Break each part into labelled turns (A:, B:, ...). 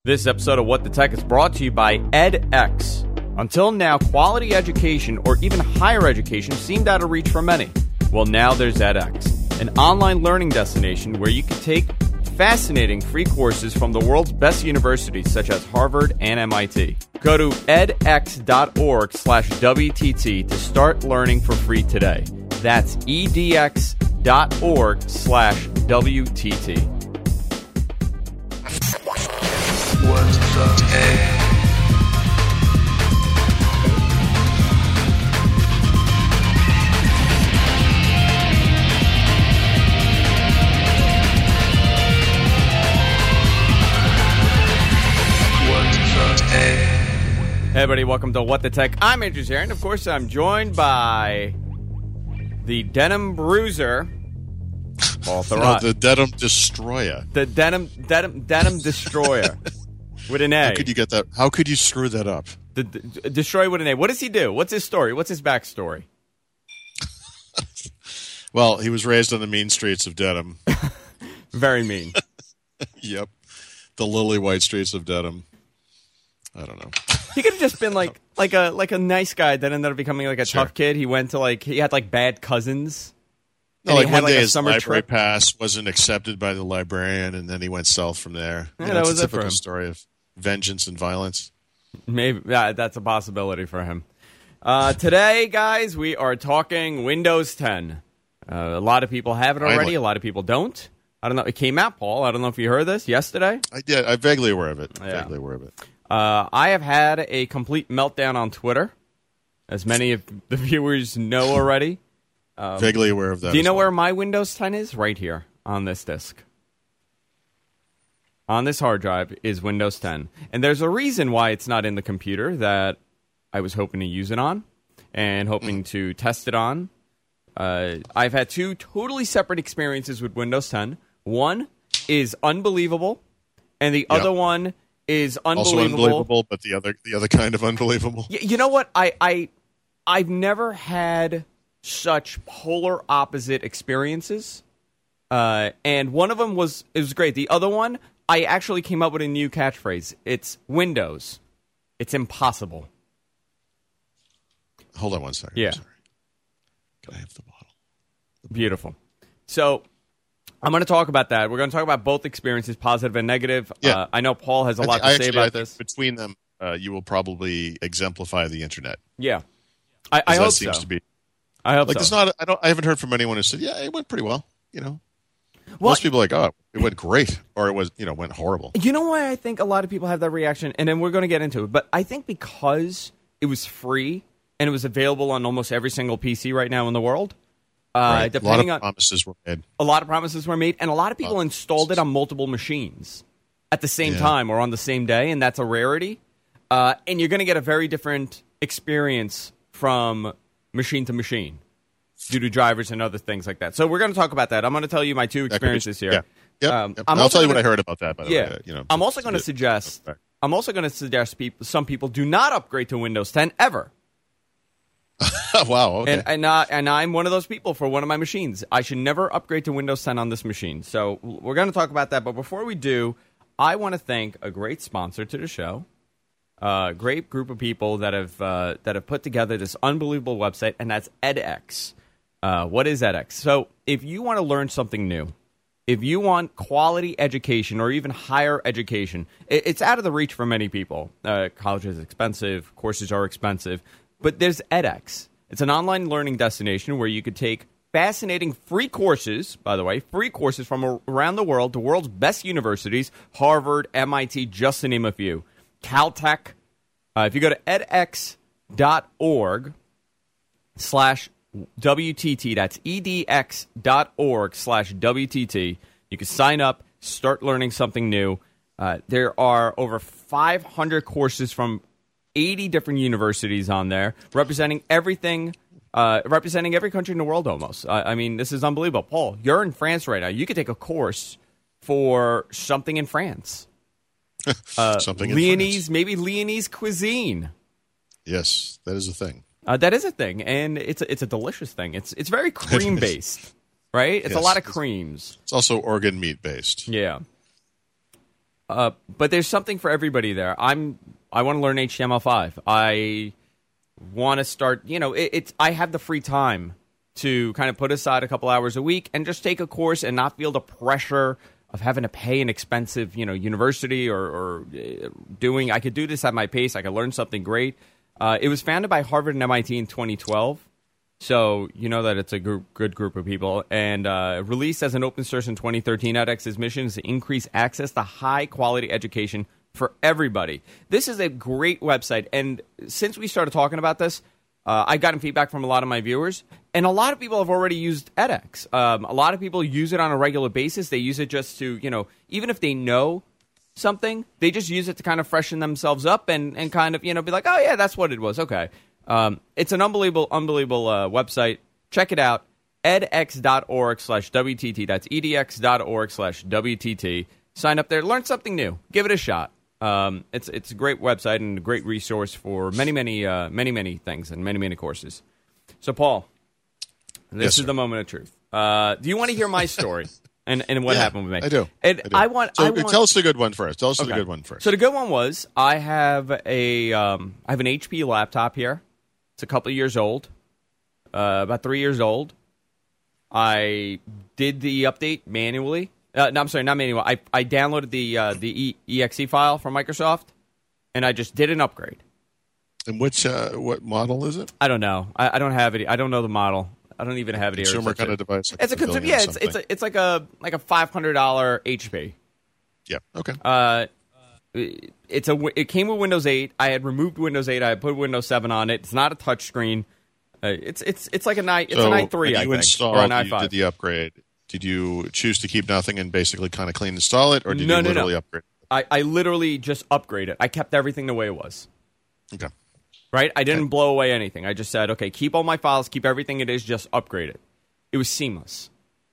A: This episode of What the Tech is brought to you by edX. Until now, quality education or even higher education seemed out of reach for many. Well, now there's edX, an online learning destination where you can take fascinating free courses from the world's best universities such as Harvard and MIT. Go to edx.org/WTT to start learning for free today. That's edx.org/WTT.
B: What the tech?
A: Hey everybody, welcome to What the Tech. I'm Andrew Zare, and of course I'm joined by the Denim Bruiser, Paul Thurrott.
C: No, the Denim Destroyer.
A: The Denim Destroyer with an A.
C: How could you get that? How could you screw that up?
A: The Destroyer with an A. What does he do? What's his story? What's his backstory?
C: Well, he was raised on the mean streets of Dedham.
A: Very mean.
C: Yep. The lily white streets of Dedham. I don't know.
A: He could have just been like a nice guy that ended up becoming like a tough kid. He went to he had bad cousins.
C: No, like one day his
A: summer
C: library
A: trip.
C: pass wasn't accepted by the librarian, and then he went south from there.
A: Yeah, that was
C: it's a
A: it for
C: typical
A: him.
C: story of vengeance and violence.
A: Maybe that's a possibility for him. Today, guys, we are talking Windows 10. A lot of people have it already.
C: Finally.
A: A lot of people don't. I don't know. It came out, Paul. I don't know if you heard this yesterday.
C: I did. I'm vaguely aware of it.
A: Yeah.
C: Vaguely aware of it.
A: I have had a complete meltdown on Twitter, as many of the viewers know already.
C: Vaguely aware of that.
A: Do you know
C: as well.
A: where my Windows 10 is? Right here on this disk. On this hard drive is Windows 10. And there's a reason why it's not in the computer that I was hoping to use it on and hoping to test it on. I've had two totally separate experiences with Windows 10. One is unbelievable, and the other one is unbelievable.
C: Also unbelievable, but the other kind of unbelievable.
A: You know what? I've never had such polar opposite experiences. And one of them was great. The other one, I actually came up with a new catchphrase. It's Windows. It's impossible.
C: Hold on one second.
A: Yeah.
C: I'm sorry. Can I have the bottle?
A: Beautiful. So I'm going to talk about that. We're going to talk about both experiences, positive and negative.
C: Yeah.
A: I know Paul has a lot to say about this.
C: Between them, you will probably exemplify the internet.
A: Yeah. I hope
C: that seems
A: so.
C: to be.
A: I hope
C: Like,
A: so.
C: it's not. I haven't heard from anyone who said, "Yeah, it went pretty well." You know,
A: Well,
C: most people are like, "Oh, it went great," or "It was, went horrible."
A: You know why I think a lot of people have that reaction, and then we're going to get into it, but I think because it was free and it was available on almost every single PC right now in the world,
C: Right.
A: depending
C: a lot
A: on
C: of promises were made.
A: a lot of promises were made, and a lot of people installed it on multiple machines at the same time or on the same day, and that's a rarity. And you're going to get a very different experience from machine to machine due to drivers and other things like that. So we're going to talk about that. I'm going to tell you my two experiences here.
C: Yeah. Yep.
A: Yep.
C: I'll tell you what I heard about that. By the way,
A: I'm also going to suggest. I'm also going to suggest some people do not upgrade to Windows 10 ever.
C: Wow. Okay.
A: And I'm one of those people for one of my machines. I should never upgrade to Windows 10 on this machine. So we're going to talk about that. But before we do, I want to thank a great sponsor to the show, a great group of people that have put together this unbelievable website, and that's edX. What is edX? So if you want to learn something new, if you want quality education or even higher education, it's out of the reach for many people. College is expensive. Courses are expensive. But there's edX. It's an online learning destination where you could take fascinating free courses, by the way, free courses from around the world, the world's best universities, Harvard, MIT, just to name a few. Caltech. If you go to edx.org/WTT, that's edx.org/WTT, you can sign up, start learning something new. There are over 500 courses from 80 different universities on there, representing everything, representing every country in the world almost. I mean, this is unbelievable. Paul, you're in France right now. You could take a course for something in France.
C: Something in
A: Leonese,
C: France.
A: maybe Leonese cuisine.
C: Yes, that is a thing.
A: That is a thing, and it's a delicious thing. It's very cream based, right? It's a
C: Yes.
A: lot of creams.
C: It's also organ meat based.
A: Yeah. But there's something for everybody there. I want to learn HTML5. I want to start, I have the free time to kind of put aside a couple hours a week and just take a course and not feel the pressure of having to pay an expensive, university or doing. I could do this at my pace. I could learn something great. It was founded by Harvard and MIT in 2012. So you know that it's a good group of people. And released as an open source in 2013, edX's mission is to increase access to high-quality education for everybody. This is a great website. And since we started talking about this, I've gotten feedback from a lot of my viewers. And a lot of people have already used edX. A lot of people use it on a regular basis. They use it just to, even if they know something, they just use it to kind of freshen themselves up and kind of, be like, oh, yeah, that's what it was. Okay. It's an unbelievable website. Check it out. edx.org/WTT. That's edx.org/WTT. Sign up there. Learn something new. Give it a shot. It's a great website and a great resource for many things and many courses. So, Paul, this is the moment of truth. Do you want to hear my story and what happened with me?
C: I do.
A: And I want.
C: Tell us the good one first. Tell us the good one first.
A: So the good one was I have an HP laptop here. It's a couple of years old, about 3 years old. I did the update manually. No, I'm sorry, not manual. I downloaded the exe file from Microsoft, and I just did an upgrade.
C: And what model is it?
A: I don't know. I don't have it. I don't know the model. I don't even have it here.
C: Consumer kind of device. Like
A: it's a consumer. Yeah, it's like a $500 HP.
C: Yeah. Okay.
A: It came with Windows 8. I had removed Windows 8. I had put Windows 7 on it. It's not a touchscreen. It's like an i3, I think, or an i5.
C: You did the upgrade. Did you choose to keep nothing and basically kind of clean install it, or did you literally upgrade?
A: I literally just upgraded. I kept everything the way it was.
C: Okay.
A: Right? I didn't blow away anything. I just said, okay, keep all my files, keep everything it is, just upgrade it. It was seamless.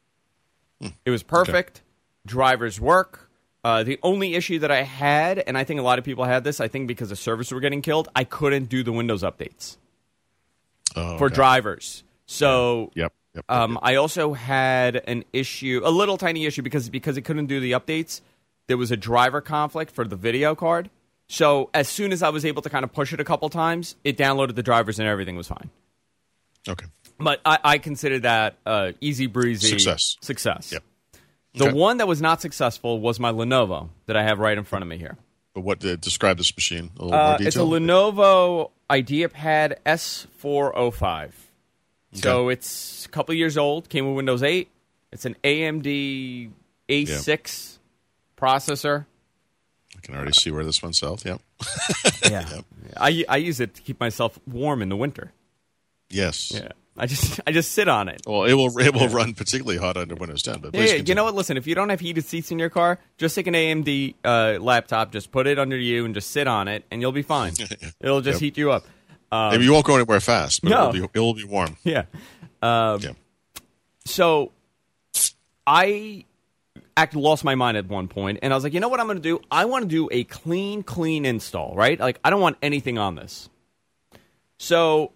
A: It was perfect. Okay. Drivers work. The only issue that I had, and I think a lot of people had this, I think because the servers were getting killed, I couldn't do the Windows updates for drivers. So
C: Yep.
A: I also had an issue, a little tiny issue, because it couldn't do the updates. There was a driver conflict for the video card. So as soon as I was able to kind of push it a couple times, it downloaded the drivers and everything was fine.
C: Okay.
A: But I consider that easy breezy success. Yep. The one that was not successful was my Lenovo that I have right in front of me here.
C: But describe this machine a little more detail?
A: It's a Lenovo IdeaPad S405. Okay. So it's a couple years old, came with Windows 8. It's an AMD A6 processor.
C: I can already see where this one's sold. Yep.
A: Yeah. Yep. I use it to keep myself warm in the winter.
C: Yes.
A: Yeah. I just sit on it.
C: Well, it will run particularly hot under Windows 10. But
A: you know what? Listen, if you don't have heated seats in your car, just take an AMD laptop, just put it under you, and just sit on it, and you'll be fine. It'll just heat you up.
C: Maybe you won't go anywhere fast, but it will be warm.
A: Yeah. So I lost my mind at one point, and I was like, you know what I'm going to do? I want to do a clean install, right? Like, I don't want anything on this. So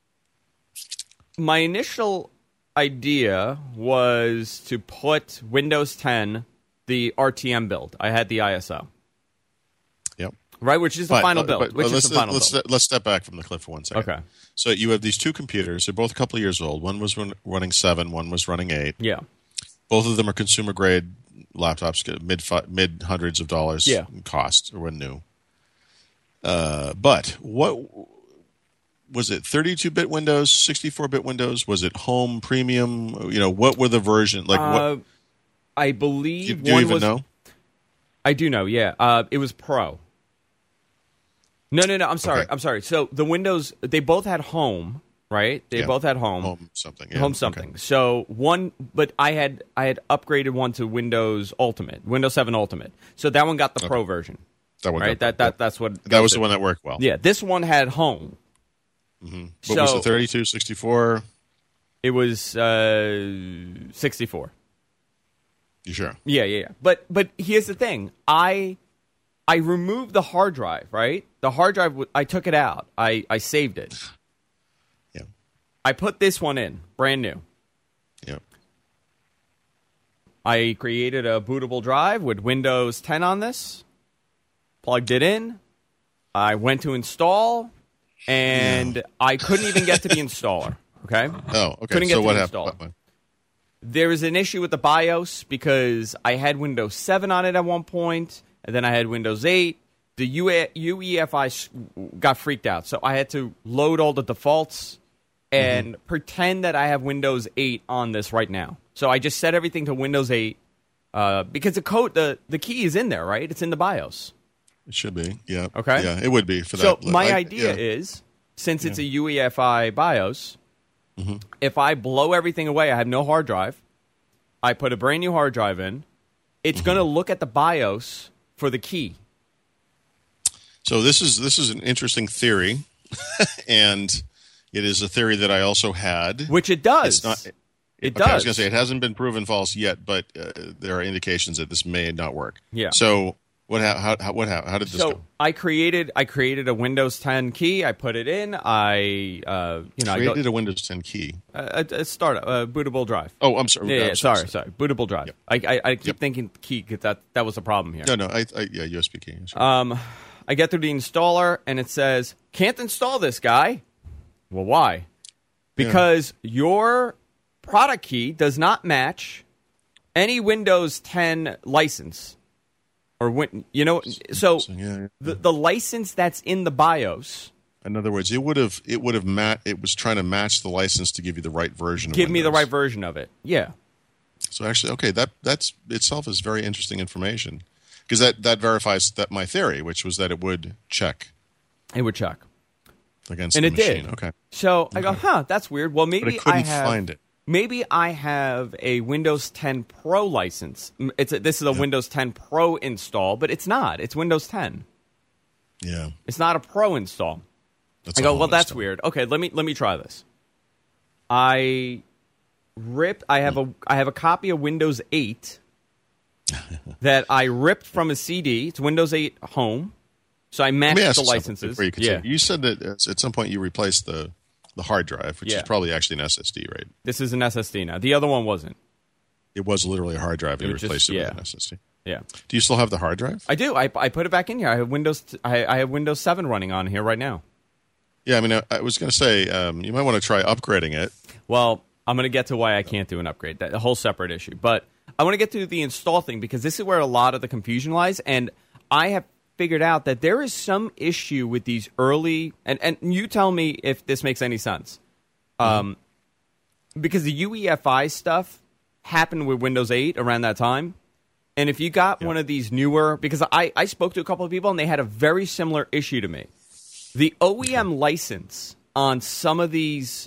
A: my initial idea was to put Windows 10, the RTM build. I had the ISO.
C: Yep.
A: Right, which is the final build.
C: Let's step back from the cliff for 1 second.
A: Okay.
C: So you have these two computers. They're both a couple of years old. One was running 7. One was running 8.
A: Yeah.
C: Both of them are consumer grade laptops, mid hundreds of dollars in cost, or when new. But what was it? 32-bit Windows, 64-bit Windows? Was it Home Premium? What were the version like? What
A: I believe
C: do you even know?
A: I do know. Yeah, it was Pro. No. I'm sorry.
C: Okay.
A: I'm sorry. So the Windows, they both had Home. Right? They both had Home.
C: Home something. Yeah.
A: Home something. Okay. So but I had upgraded one to Windows Ultimate, Windows 7 Ultimate. So that one got the Pro version.
C: That one,
A: right? That's what.
C: That was the one that worked well.
A: Yeah, this one had Home.
C: Mm-hmm. What was it? 32, 64?
A: It was 64.
C: You sure?
A: Yeah. But here's the thing. I removed the hard drive. Right? The hard drive. I took it out. I saved it. I put this one in, brand new.
C: Yep.
A: I created a bootable drive with Windows 10 on this, plugged it in, I went to install, and I couldn't even get to the installer, okay?
C: Oh, okay.
A: Couldn't get
C: so
A: to
C: what
A: the
C: happened?
A: installer. There was an issue with the BIOS because I had Windows 7 on it at one point, and then I had Windows 8. The UEFI got freaked out, so I had to load all the defaults and pretend that I have Windows 8 on this right now. So I just set everything to Windows 8 because the key is in there, right? It's in the BIOS.
C: It should be, yeah.
A: Okay.
C: Yeah, it would be for that.
A: So my idea is, since it's a UEFI BIOS, if I blow everything away, I have no hard drive, I put a brand new hard drive in, it's going to look at the BIOS for the key.
C: So this is an interesting theory, and it is a theory that I also had.
A: Which it does.
C: It's not.
A: It
C: Okay,
A: does.
C: I was going to say it hasn't been proven false yet, but there are indications that this may not work.
A: Yeah.
C: So what happened? How did this go?
A: I created a Windows 10 key. I put it in.
C: Created a Windows 10 key.
A: A startup, a bootable drive.
C: Oh, I'm sorry.
A: Yeah,
C: I'm
A: sorry. Bootable drive.
C: Yep.
A: I keep thinking key because that was the problem here.
C: No, USB key. Sure.
A: I get through the installer and it says, can't install this, guy. Well, why? Because your product key does not match any Windows 10 license. The license that's in the BIOS.
C: In other words, it was trying to match the license to give you the right version of
A: Give me the
C: Windows.
A: right version of it. Yeah.
C: So actually, okay, that's itself is very interesting information. Because that verifies that my theory, which was that it would check.
A: It would check.
C: Against
A: and
C: the
A: it
C: machine.
A: did.
C: Okay.
A: So I go, that's weird. Well, maybe
C: But I couldn't find it.
A: Maybe I have a Windows 10 Pro license. This is a Windows 10 Pro install, but it's not. It's Windows 10.
C: Yeah.
A: It's not a Pro install.
C: That's
A: I
C: a
A: go,
C: home
A: well, that's
C: install.
A: weird. Okay, let me try this. I have a copy of Windows 8 that I ripped from a CD. It's Windows 8 Home. So I matched
C: Let me ask
A: the
C: you something
A: licenses.
C: before you continue. You said that at some point you replaced the hard drive, which is probably actually an SSD, right?
A: This is an SSD now. The other one wasn't.
C: It was literally a hard drive, and you replaced it with an SSD.
A: Yeah.
C: Do you still have the hard drive?
A: I do. I put it back in here. I have Windows 7 running on here right now.
C: Yeah, I mean, I was going to say you might want to try upgrading it.
A: Well, I'm going to get to why I can't do an upgrade. That's a whole separate issue. But I want to get to the install thing because this is where a lot of the confusion lies. And I have figured out that there is some issue with these early, and you tell me if this makes any sense. Because the UEFI stuff happened with Windows 8 around that time. And if you got one of these newer, because I spoke to a couple of people and they had a very similar issue to me. The OEM license on some of these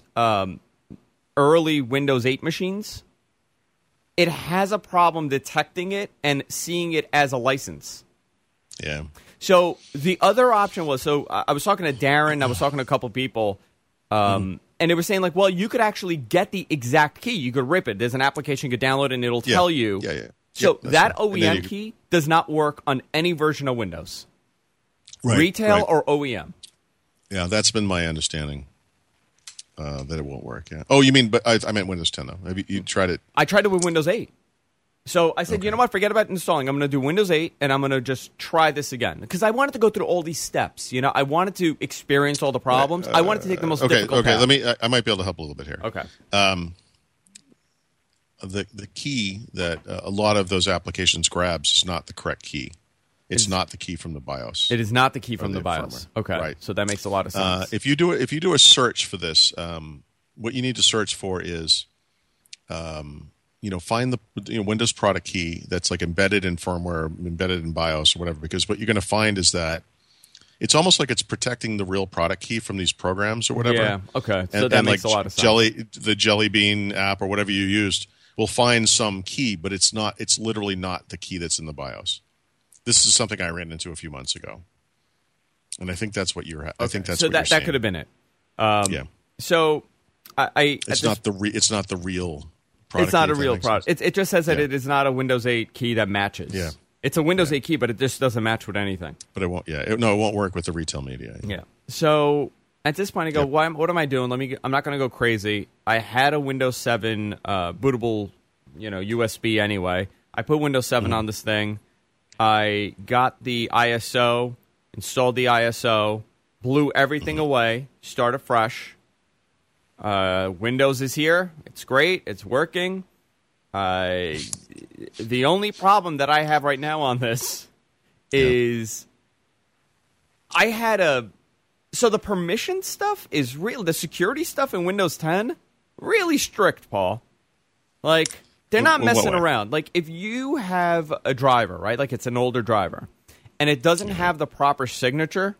A: early Windows 8 machines, it has a problem detecting it and seeing it as a license.
C: Yeah.
A: So the other option was, I was talking to Darren, I was talking to a couple of people, and they were saying, like, well, you could actually get the exact key. You could rip it. There's an application you could download, and it'll tell you.
C: Yeah.
A: So that
C: right.
A: OEM key does not work on any version of Windows.
C: Right,
A: Retail
C: right.
A: or OEM.
C: Yeah, that's been my understanding, that it won't work. Yeah. Oh, you mean, but I meant Windows 10, though. Have you tried it?
A: I tried it with Windows 8. So I said, you know what, forget about installing. I'm going to do Windows 8, and I'm going to just try this again. Because I wanted to go through all these steps. You know, I wanted to experience all the problems. I wanted to take the most difficult path.
C: I might be able to help a little bit here.
A: Okay.
C: The key that a lot of those applications grabs is not the correct key. It's not the key from the BIOS.
A: It is not the key from the BIOS.
C: firmware.
A: Okay.
C: Right.
A: So that makes a lot of sense.
C: If you do a search for this, what you need to search for is, find the Windows product key that's like embedded in firmware, embedded in BIOS or whatever. Because what you're going to find is that it's almost like it's protecting the real product key from these programs or whatever.
A: Yeah. Okay. So that makes a lot of sense.
C: The Jelly Bean app or whatever you used will find some key, but it's not. It's literally not the key that's in the BIOS. This is something I ran into a few months ago, and I think that's what you're. I think that's
A: so
C: what you're saying.
A: that could have been it.
C: Yeah.
A: So
C: it's not the real product.
A: It's not
C: key,
A: a
C: if that
A: real
C: makes
A: product.
C: sense.
A: It just says that it is not a Windows 8 key that matches.
C: Yeah.
A: It's a Windows 8 key, but it just doesn't match with anything.
C: But it won't. Yeah. It won't work with the retail media.
A: Yeah. So at this point, I go, what am I doing? I'm not going to go crazy. I had a Windows 7 bootable USB anyway. I put Windows 7 on this thing. I got the ISO, installed the ISO, blew everything away, started fresh. Windows is here. It's great. It's working. The only problem that I have right now on this is I had so the permission stuff is real. The security stuff in Windows 10, really strict, Paul. Like, they're not messing around. Like, if you have a driver, right, like it's an older driver, and it doesn't have the proper signature.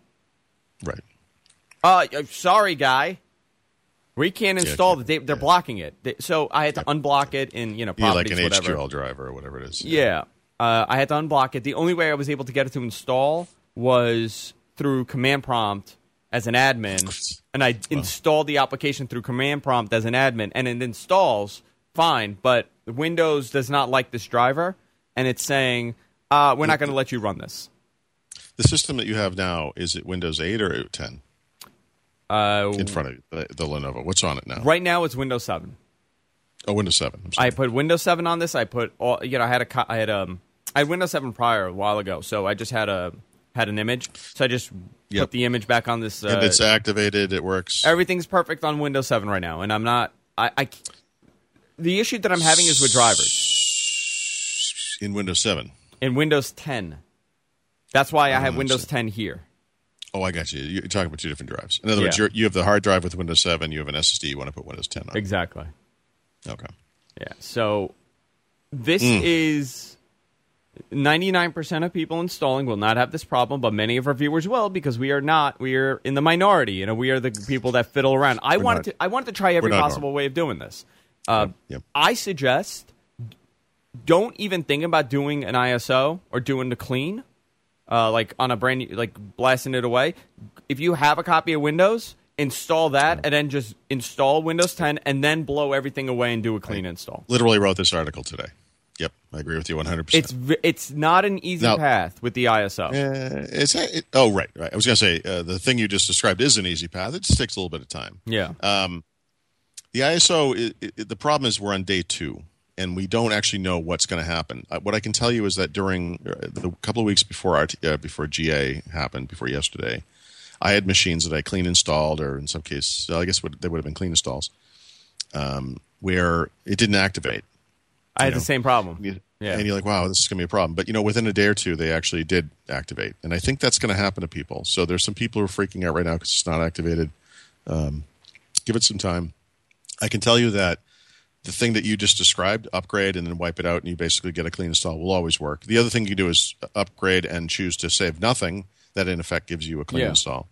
C: Right.
A: Sorry, guy. We can't install They're blocking it. So I had to unblock it in, properties,
C: like an
A: whatever.
C: HQL driver or whatever it is.
A: Yeah. I had to unblock it. The only way I was able to get it to install was through command prompt as an admin. And I installed the application through command prompt as an admin. And it installs fine. But Windows does not like this driver. And it's saying, we're not going to let you run this.
C: The system that you have now, is it Windows 8 or 10? In front of the Lenovo. What's on it now?
A: Right now it's Windows 7.
C: Oh, Windows 7.
A: I put Windows 7 on this. I put all, I had Windows 7 prior a while ago, so I just had an image. So I just put the image back on this.
C: And it's activated. It works.
A: Everything's perfect on Windows 7 right now, and I'm not. The issue that I'm having is with drivers
C: in Windows 7.
A: In Windows 10. That's why I have Windows 10 here.
C: Oh, I got you. You're talking about two different drives. In other words, you have the hard drive with Windows 7. You have an SSD. You want to put Windows 10 on.
A: Exactly.
C: Okay.
A: Yeah. So this is 99% of people installing will not have this problem, but many of our viewers will because we are not. We are in the minority. We are the people that fiddle around. I wanted to try every possible way of doing this. I suggest don't even think about doing an ISO or doing the clean. Like on a brand new, like blasting it away. If you have a copy of Windows, install that, and then just install Windows 10, and then blow everything away and do a clean install.
C: Literally wrote this article today. Yep, I agree with you 100%.
A: It's not an easy path with the ISO.
C: Right. I was going to say, the thing you just described is an easy path. It just takes a little bit of time.
A: Yeah.
C: The ISO, the problem is we're on day 2. And we don't actually know what's going to happen. What I can tell you is that during the couple of weeks before GA happened, before yesterday, I had machines that I clean installed, or in some cases, I guess they would have been clean installs, where it didn't activate.
A: I had the same problem.
C: And you're like, wow, this is going to be a problem. But, within a day or two, they actually did activate. And I think that's going to happen to people. So there's some people who are freaking out right now because it's not activated. Give it some time. I can tell you that the thing that you just described, upgrade and then wipe it out and you basically get a clean install, will always work. The other thing you do is upgrade and choose to save nothing. That, in effect, gives you a clean install.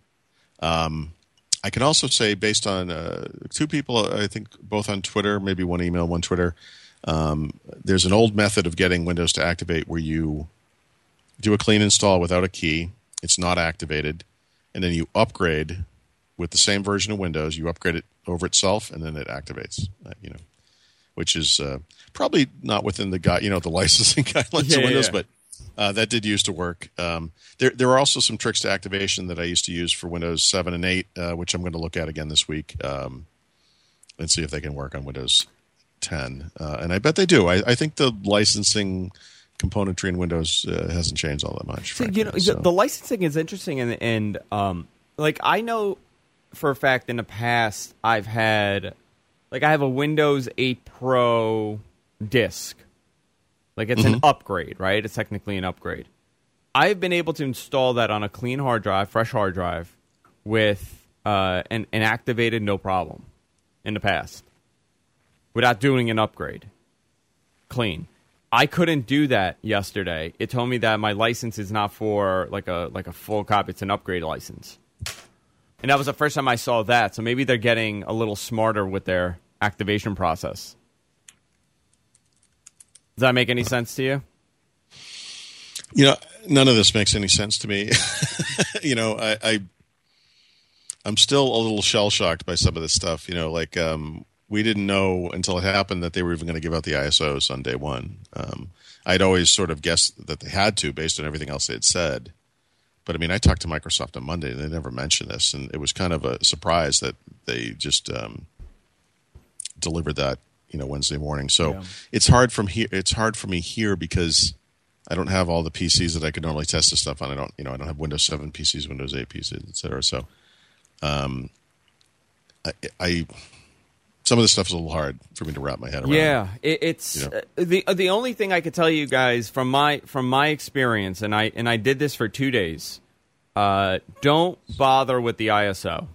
C: I can also say, based on 2 people, I think both on Twitter, maybe one email, one Twitter, there's an old method of getting Windows to activate where you do a clean install without a key. It's not activated. And then you upgrade with the same version of Windows. You upgrade it over itself, and then it activates, which is probably not within the the licensing guidelines of Windows, but that did used to work. There are also some tricks to activation that I used to use for Windows 7 and 8, which I'm going to look at again this week and see if they can work on Windows 10. And I bet they do. I think the licensing componentry in Windows hasn't changed all that much.
A: The licensing is interesting, and I know for a fact in the past I have a Windows 8 Pro disc. It's an upgrade, right? It's technically an upgrade. I've been able to install that on a clean hard drive, fresh hard drive, with and activated no problem in the past without doing an upgrade. Clean. I couldn't do that yesterday. It told me that my license is not for like a full copy. It's an upgrade license. And that was the first time I saw that. So maybe they're getting a little smarter with their activation process. Does that make any sense to you?
C: None of this makes any sense to me. I'm still a little shell-shocked by some of this stuff. We didn't know until it happened that they were even going to give out the ISOs on day 1. I'd always sort of guessed that they had to based on everything else they had said. But, I talked to Microsoft on Monday, and they never mentioned this, and it was kind of a surprise that they just delivered that, Wednesday morning. So
A: Yeah.
C: it's hard from here. It's hard for me here because I don't have all the PCs that I could normally test this stuff on. I don't have Windows 7 PCs, Windows 8 PCs, et cetera. So, I some of this stuff is a little hard for me to wrap my head around.
A: Yeah, it's the only thing I could tell you guys from my experience, and I did this for 2 days. Don't bother with the ISO.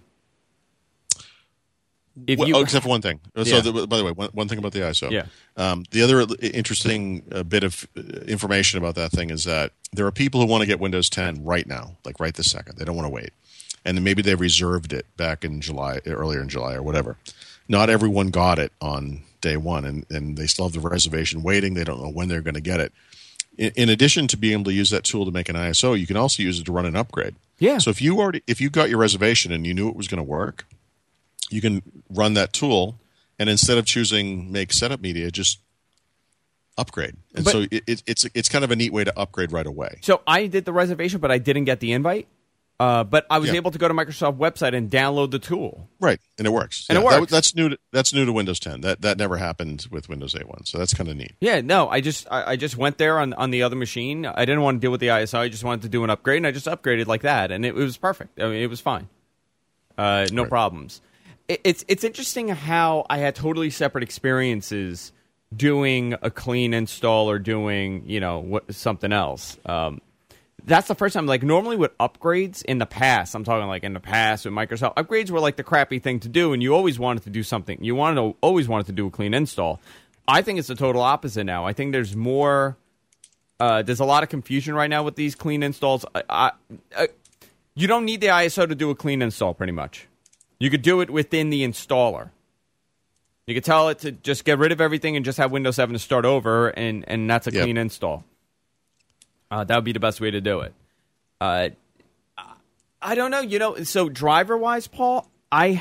C: Except for one thing.
A: Yeah.
C: So, by the way, one thing about the ISO.
A: Yeah.
C: The other interesting bit of information about that thing is that there are people who want to get Windows 10 right now, like right this second. They don't want to wait. And then maybe they reserved it back in July, earlier in July or whatever. Not everyone got it on day one, and they still have the reservation waiting. They don't know when they're going to get it. In addition to being able to use that tool to make an ISO, you can also use it to run an upgrade.
A: Yeah.
C: So if you got your reservation and you knew it was going to work, you can run that tool, and instead of choosing make setup media, just upgrade. And so it's kind of a neat way to upgrade right away.
A: So I did the reservation, but I didn't get the invite. But I was able to go to Microsoft website and download the tool.
C: Right, and it works.
A: And it works.
C: That's new. That's new to Windows 10. That never happened with Windows 8.1. So that's kind of neat.
A: Yeah, no, I just went there on the other machine. I didn't want to deal with the ISO. I just wanted to do an upgrade, and I just upgraded like that, and it was perfect. I mean, it was fine. No problems. It's interesting how I had totally separate experiences doing a clean install or doing something else. That's the first time. Like normally with upgrades in the past, I'm talking like in the past with Microsoft, upgrades were like the crappy thing to do, and you always wanted to do something. You always wanted to do a clean install. I think it's the total opposite now. I think there's more. There's a lot of confusion right now with these clean installs. You don't need the ISO to do a clean install, pretty much. You could do it within the installer. You could tell it to just get rid of everything and just have Windows 7 to start over, and that's a clean install. That would be the best way to do it. I don't know. So driver-wise, Paul, I'm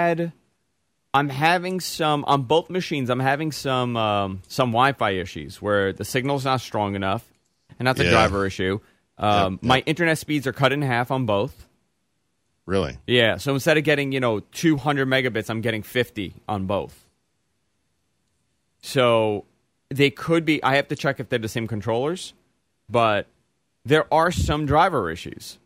A: having some on both machines. I'm having some Wi-Fi issues where the signal's not strong enough, and that's a driver issue. My internet speeds are cut in half on both.
C: Really?
A: Yeah. So instead of getting 200 megabits, I'm getting 50 on both. So they could be. I have to check if they're the same controllers. But there are some driver issues.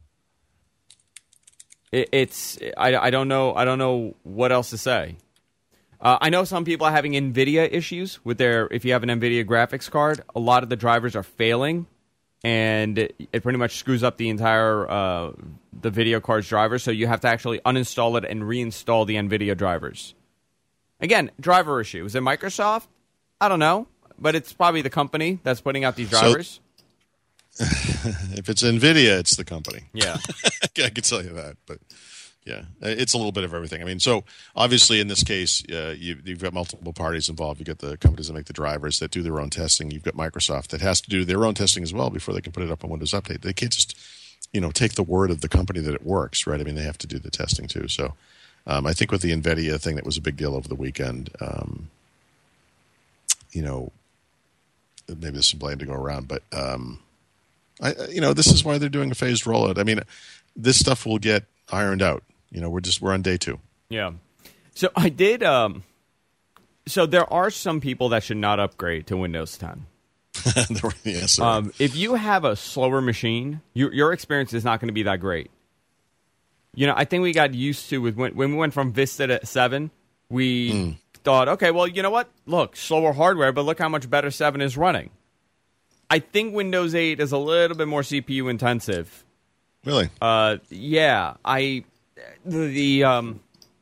A: I don't know. I don't know what else to say. I know some people are having NVIDIA issues with if you have an NVIDIA graphics card, a lot of the drivers are failing, and it pretty much screws up the entire the video card's drivers. So you have to actually uninstall it and reinstall the NVIDIA drivers. Again, driver issue. Is it Microsoft? I don't know, but it's probably the company that's putting out these drivers.
C: If it's NVIDIA, it's the company.
A: Yeah.
C: I can tell you that. But, yeah, it's a little bit of everything. I mean, so obviously in this case, you've got multiple parties involved. You've got the companies that make the drivers that do their own testing. You've got Microsoft that has to do their own testing as well before they can put it up on Windows Update. They can't just, take the word of the company that it works, right? I mean, they have to do the testing too. So I think with the NVIDIA thing, that was a big deal over the weekend. Maybe there's some blame to go around, but this is why they're doing a phased rollout. I mean, this stuff will get ironed out. We're on day 2.
A: Yeah. So I did. So there are some people that should not upgrade to Windows 10.
C: Yes.
A: If you have a slower machine, your experience is not going to be that great. I think we got used to when we went from Vista to 7, we thought, okay, well, you know what? Look, slower hardware, but look how much better 7 is running. I think Windows 8 is a little bit more CPU intensive.
C: Really?
A: Yeah. The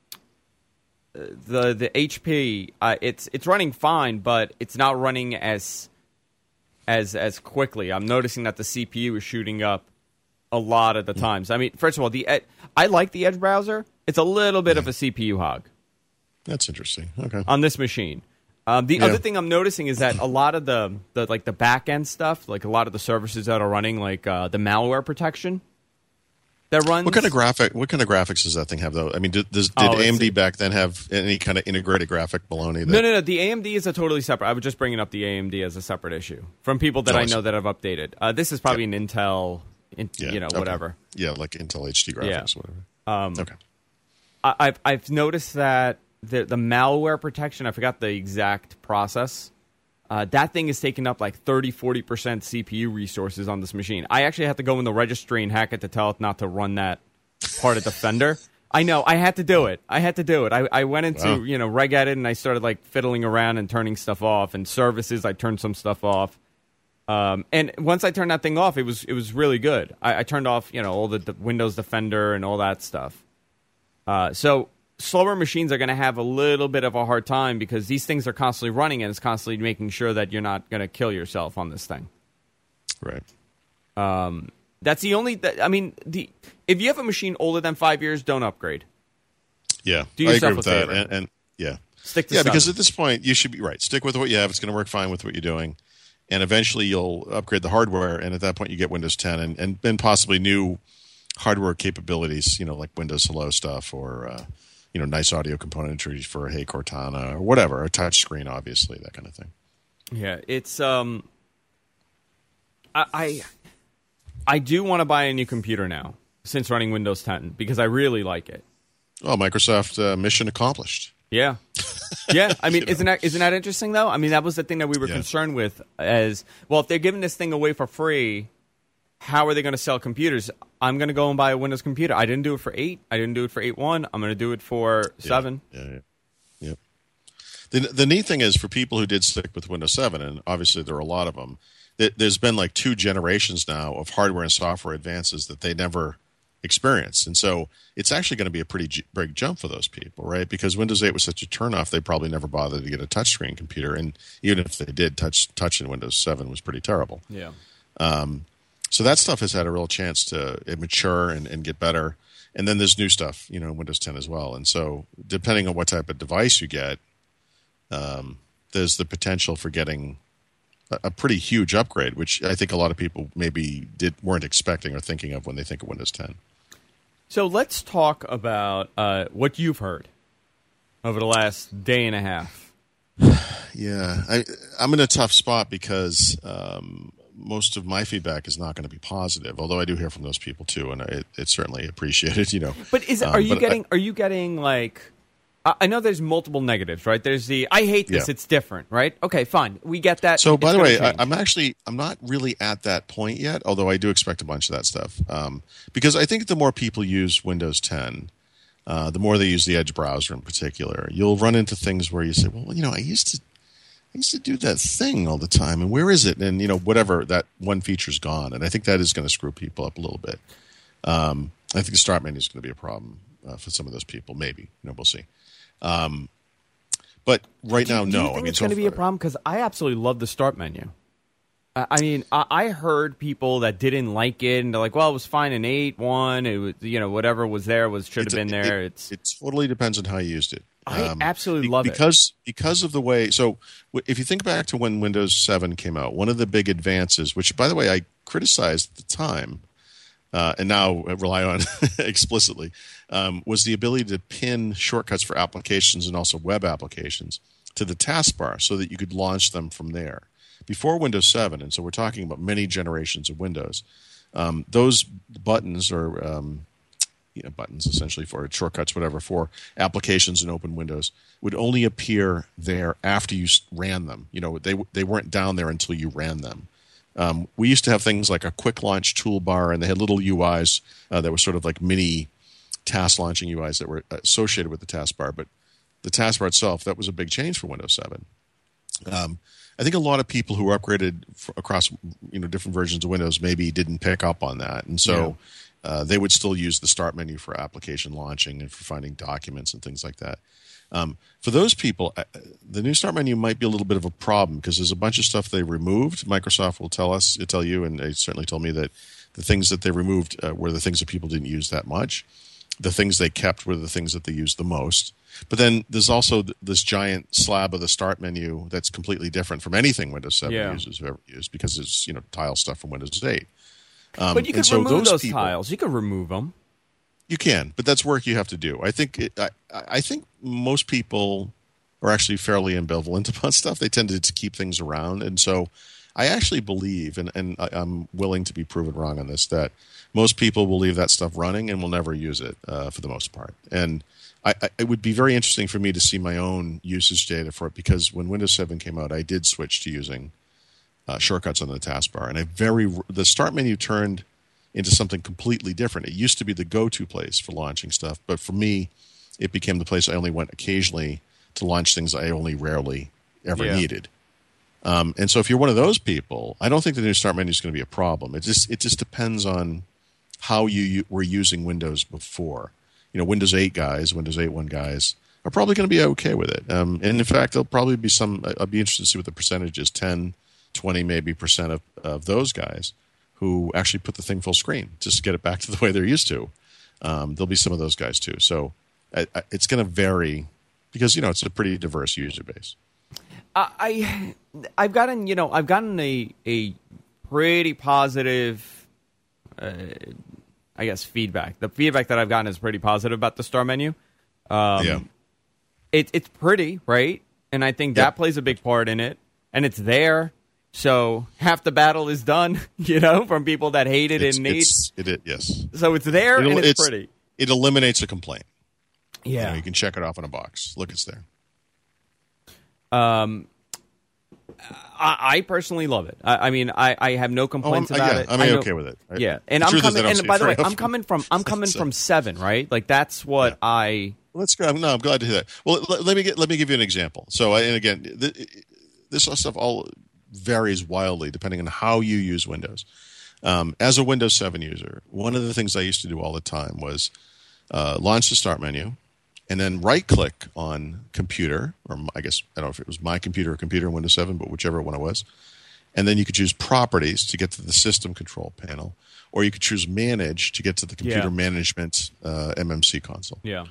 A: HP, it's running fine, but it's not running as quickly. I'm noticing that the CPU is shooting up a lot of the times. I mean, first of all, I like the Edge browser. It's a little bit of a CPU hog.
C: That's interesting. Okay.
A: On this machine. The other thing I'm noticing is that a lot of the back end stuff, like a lot of the services that are running, like the malware protection that runs.
C: What kind of graphics does that thing have, though? I mean, did AMD back then have any kind of integrated graphic baloney?
A: No. The AMD is a totally separate. I was just bringing up the AMD as a separate issue from people that I know that have updated. This is probably an Intel, whatever.
C: Yeah, like Intel HD graphics, whatever. Okay.
A: I've noticed that the malware protection, I forgot the exact process. That thing is taking up like 30-40% CPU resources on this machine. I actually had to go in the registry and hack it to tell it not to run that part of Defender. I know. I had to do it. I went into, regedit, and I started like fiddling around and turning stuff off. And services, I turned some stuff off. And once I turned that thing off, it was really good. I turned off, all the Windows Defender and all that stuff. So slower machines are going to have a little bit of a hard time because these things are constantly running and it's constantly making sure that you're not going to kill yourself on this thing.
C: Right.
A: That's the only. If you have a machine older than 5 years, don't upgrade.
C: Yeah,
A: Do
C: I
A: yourself
C: agree with
A: a
C: that.
A: favor.
C: And yeah,
A: Stick to
C: because
A: 7.
C: at this point you should be right. Stick with what you have. It's going to work fine with what you're doing, and eventually you'll upgrade the hardware. And at that point, you get Windows 10 and then possibly new hardware capabilities. Like Windows Hello stuff or nice audio componentry for Hey Cortana or whatever, a touch screen, obviously, that kind of thing.
A: Yeah, it's I do want to buy a new computer now since running Windows 10 because I really like it.
C: Oh, Microsoft mission accomplished.
A: Yeah. Yeah, isn't that interesting though? That was the thing that we were concerned with as, well, if they're giving this thing away for free, how are they going to sell computers? I'm going to go and buy a Windows computer. I didn't do it for 8. I didn't do it for 8.1. I'm going to do it for 7.
C: Yeah. The neat thing is for people who did stick with Windows 7, and obviously there are a lot of them, there's been like 2 generations now of hardware and software advances that they never experienced. And so it's actually going to be a pretty big jump for those people, right? Because Windows 8 was such a turnoff, they probably never bothered to get a touchscreen computer. And even if they did, touch in Windows 7 was pretty terrible.
A: Yeah.
C: So that stuff has had a real chance to mature and get better. And then there's new stuff, Windows 10 as well. And so depending on what type of device you get, there's the potential for getting a pretty huge upgrade, which I think a lot of people maybe weren't expecting or thinking of when they think of Windows 10.
A: So let's talk about what you've heard over the last day and a half.
C: Yeah, I'm in a tough spot because most of my feedback is not going to be positive, although I do hear from those people too, and it's certainly appreciated,
A: But are you getting like, I know there's multiple negatives, right? There's the, I hate this, it's different, right? Okay, fine. We get that.
C: So, by the way, I'm not really at that point yet, although I do expect a bunch of that stuff. Because I think the more people use Windows 10, the more they use the Edge browser in particular, you'll run into things where you say, well, I used to do that thing all the time, and where is it? And, whatever, that one feature's gone. And I think that is going to screw people up a little bit. I think the start menu is going to be a problem for some of those people, maybe. We'll see. But right now, no.
A: Do you think it's going to be a problem? Because I absolutely love the start menu. I heard people that didn't like it, and they're like, well, it was fine in 8.1. It was, whatever was there should have been there.
C: It totally depends on how you used it.
A: I absolutely love it.
C: Because of the way, so if you think back to when Windows 7 came out, one of the big advances, which, by the way, I criticized at the time, and now rely on explicitly, was the ability to pin shortcuts for applications and also web applications to the taskbar so that you could launch them from there. Before Windows 7, and so we're talking about many generations of Windows, those buttons or buttons essentially for shortcuts, whatever, for applications in open Windows would only appear there after you ran them. They weren't down there until you ran them. We used to have things like a quick launch toolbar, and they had little UIs that were sort of like mini task launching UIs that were associated with the taskbar. But the taskbar itself, that was a big change for Windows 7. I think a lot of people who upgraded across different versions of Windows maybe didn't pick up on that, and so they would still use the start menu for application launching and for finding documents and things like that. For those people, the new start menu might be a little bit of a problem because there's a bunch of stuff they removed. Microsoft will tell you, and they certainly told me that the things that they removed were the things that people didn't use that much. The things they kept were the things that they used the most. But then there's also this giant slab of the start menu that's completely different from anything Windows 7 users have ever used because it's tile stuff from Windows 8.
A: But you can remove those tiles. You can remove them.
C: You can, but that's work you have to do. I think most people are actually fairly ambivalent about stuff. They tend to keep things around, and so I actually believe, and I'm willing to be proven wrong on this, that most people will leave that stuff running and will never use it for the most part. And it would be very interesting for me to see my own usage data for it, because when Windows 7 came out, I did switch to using shortcuts on the taskbar, and the start menu turned into something completely different. It used to be the go-to place for launching stuff, but for me, it became the place I only went occasionally to launch things I only rarely ever needed. And so if you're one of those people, I don't think the new start menu is going to be a problem. It just depends on how you were using Windows before. Windows 8 guys, Windows 8.1 guys are probably going to be okay with it. And in fact, there'll probably be I'll be interested to see what the percentage is, 10, 20 maybe % of those guys who actually put the thing full screen just to get it back to the way they're used to. There'll be some of those guys too. So it's going to vary because, it's a pretty diverse user base.
A: I've gotten a pretty positive, I guess, feedback. The feedback that I've gotten is pretty positive about the start menu. It's pretty, right? And I think that plays a big part in it. And it's there. So half the battle is done, from people that hate it and need.
C: Yes.
A: So it's there and it's pretty.
C: It eliminates a complaint.
A: Yeah.
C: You can check it off in a box. Look, it's there.
A: I personally love it. I have no complaints about it.
C: I'm okay with it.
A: And I'm coming. And by the way, I'm coming from 7, right? Like that's what I.
C: Let's go. No, I'm glad to hear that. Well, let me give you an example. So, and again, this stuff all varies wildly depending on how you use Windows. As a Windows 7 user, one of the things I used to do all the time was launch the start menu, and then right-click on computer, or I guess, I don't know if it was my computer or computer in Windows 7, but whichever one it was. And then you could choose properties to get to the system control panel, or you could choose manage to get to the computer management MMC console.
A: Yeah.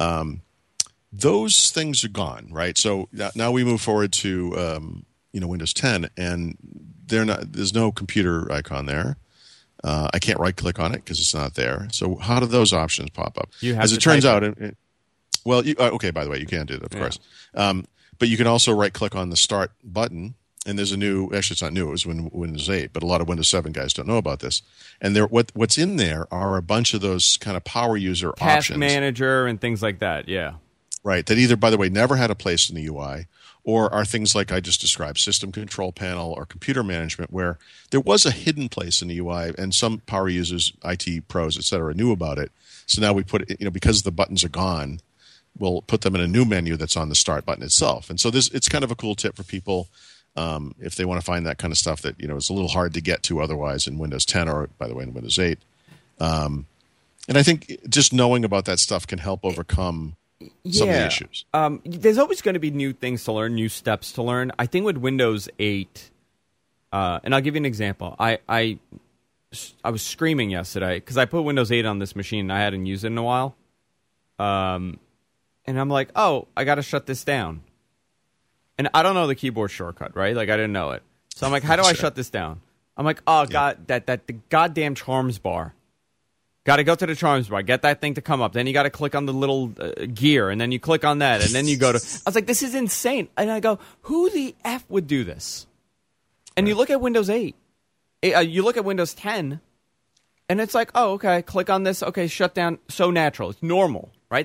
C: Those things are gone, right? So now we move forward to Windows 10, and there's no computer icon there. I can't right-click on it because it's not there. So how do those options pop up? As it turns out, okay, by the way, you can do that, of course. But you can also right-click on the Start button, and there's a new – actually, it's not new. It was Windows 8, but a lot of Windows 7 guys don't know about this. And what's in there are a bunch of those kind of power user
A: Task
C: options.
A: Manager and things like that, yeah.
C: Right, that either, by the way, never had a place in the UI, or are things like I just described, system control panel or computer management, where there was a hidden place in the UI, and some power users, IT pros, et cetera, knew about it. So now we put it, because the buttons are gone, we'll put them in a new menu that's on the Start button itself. And so it's kind of a cool tip for people if they want to find that kind of stuff that it's a little hard to get to otherwise in Windows 10 or, by the way, in Windows 8. And I think just knowing about that stuff can help overcome some of the issues.
A: There's always going to be new things to learn, new steps to learn. I think with Windows 8, and I'll give you an example. I was screaming yesterday because I put Windows 8 on this machine and I hadn't used it in a while. And I'm like, oh, I got to shut this down. And I don't know the keyboard shortcut, right? Like I didn't know it. So I'm like, how do I shut this down? I'm like, oh, God, the goddamn charms bar. Got to go to the charms bar, get that thing to come up. Then you got to click on the little gear, and then you click on that, and then you go to... I was like, this is insane. And I go, who the F would do this? And you look at Windows 8. You look at Windows 10, and it's like, oh, okay, click on this. Okay, shut down. So natural. It's normal, right?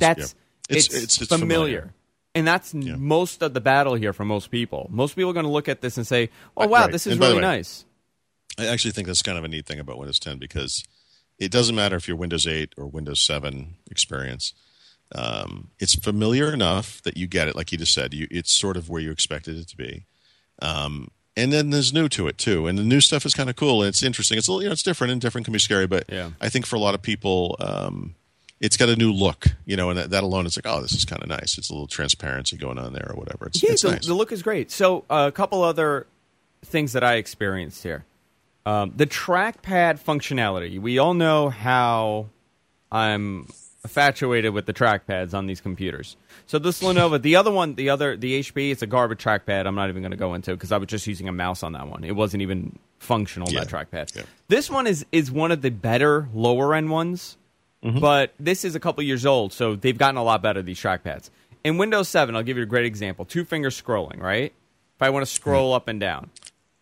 A: It's familiar. And that's most of the battle here for most people. Most people are going to look at this and say, oh, wow, this is really nice.
C: I actually think that's kind of a neat thing about Windows 10 because... it doesn't matter if you're Windows 8 or Windows 7 experience. It's familiar enough that you get it, like you just said. It's sort of where you expected it to be. And then there's new to it, too. And the new stuff is kind of cool, and it's interesting. It's a little, it's different, and different can be scary. But I think for a lot of people, it's got a new look, and that alone, it's like, oh, this is kind of nice. It's a little transparency going on there or whatever. It's nice.
A: The look is great. So a couple other things that I experienced here. The trackpad functionality. We all know how I'm infatuated with the trackpads on these computers. So this Lenovo, the HP, it's a garbage trackpad. I'm not even going to go into because I was just using a mouse on that one. It wasn't even functional, that trackpad. Yeah. This one is one of the better lower-end ones, but this is a couple years old, so they've gotten a lot better, these trackpads. In Windows 7, I'll give you a great example. 2-finger scrolling, right? If I want to scroll up and down.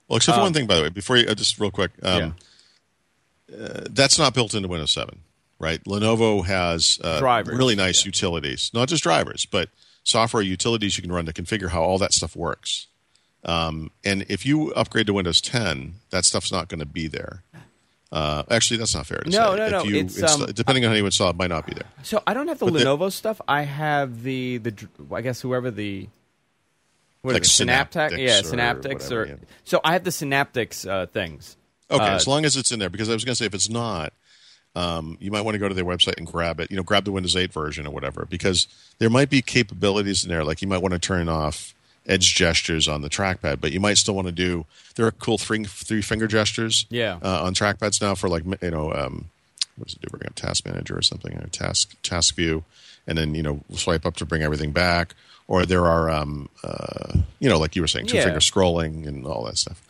C: Well, except for one thing, by the way, before you just real quick, that's not built into Windows 7, right? Lenovo has
A: drivers,
C: really nice utilities, not just drivers, but software utilities you can run to configure how all that stuff works. And if you upgrade to Windows 10, that stuff's not going to be there. Actually, that's not fair to say.
A: No.
C: If you depending on how you install, it might not be there.
A: So I don't have the Lenovo stuff. I have the I guess whoever what
C: like
A: is it? Synaptix? Yeah, Synaptix.
C: Whatever, yeah.
A: So I have the Synaptix things.
C: Okay, as long as it's in there, because I was going to say if it's not, you might want to go to their website and grab it. Grab the Windows 8 version or whatever, because there might be capabilities in there. Like you might want to turn off edge gestures on the trackpad, but you might still want to do. There are cool three finger gestures. On trackpads now for like what does it do? Bring up Task Manager or something, or Task View, and then swipe up to bring everything back. Or there are like you were saying, two finger scrolling and all that stuff.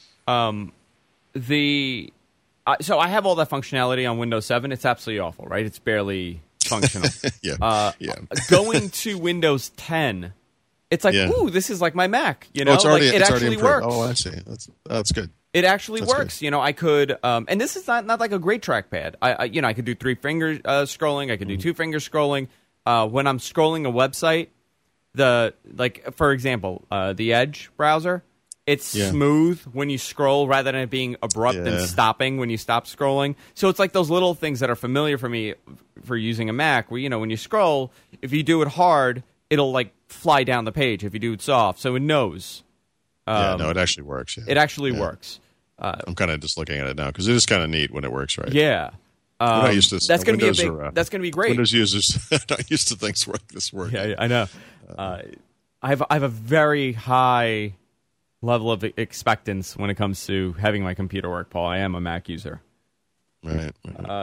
A: So I have all that functionality on Windows 7. It's absolutely awful, right? It's barely functional. Going to Windows 10, it's like, ooh, this is like my Mac. It actually works.
C: Oh, I see. That's good.
A: It actually works. Good. I could, and this is not like a great trackpad. I could do 3 finger scrolling. I could do 2 finger scrolling. When I'm scrolling a website, for example, the Edge browser. It's smooth when you scroll rather than it being abrupt and stopping when you stop scrolling. So it's like those little things that are familiar for me for using a Mac where, when you scroll, if you do it hard, it'll like fly down the page if you do it soft. So it knows.
C: It actually works. Yeah.
A: It actually works.
C: I'm kind of just looking at it now because it is kind of neat when it works right.
A: Yeah.
C: We're not used to
A: that's going to be that's going to be great.
C: Windows users are not used to things this work.
A: Yeah, I know. I have a very high level of expectance when it comes to having my computer work, Paul. I am a Mac user.
C: Right.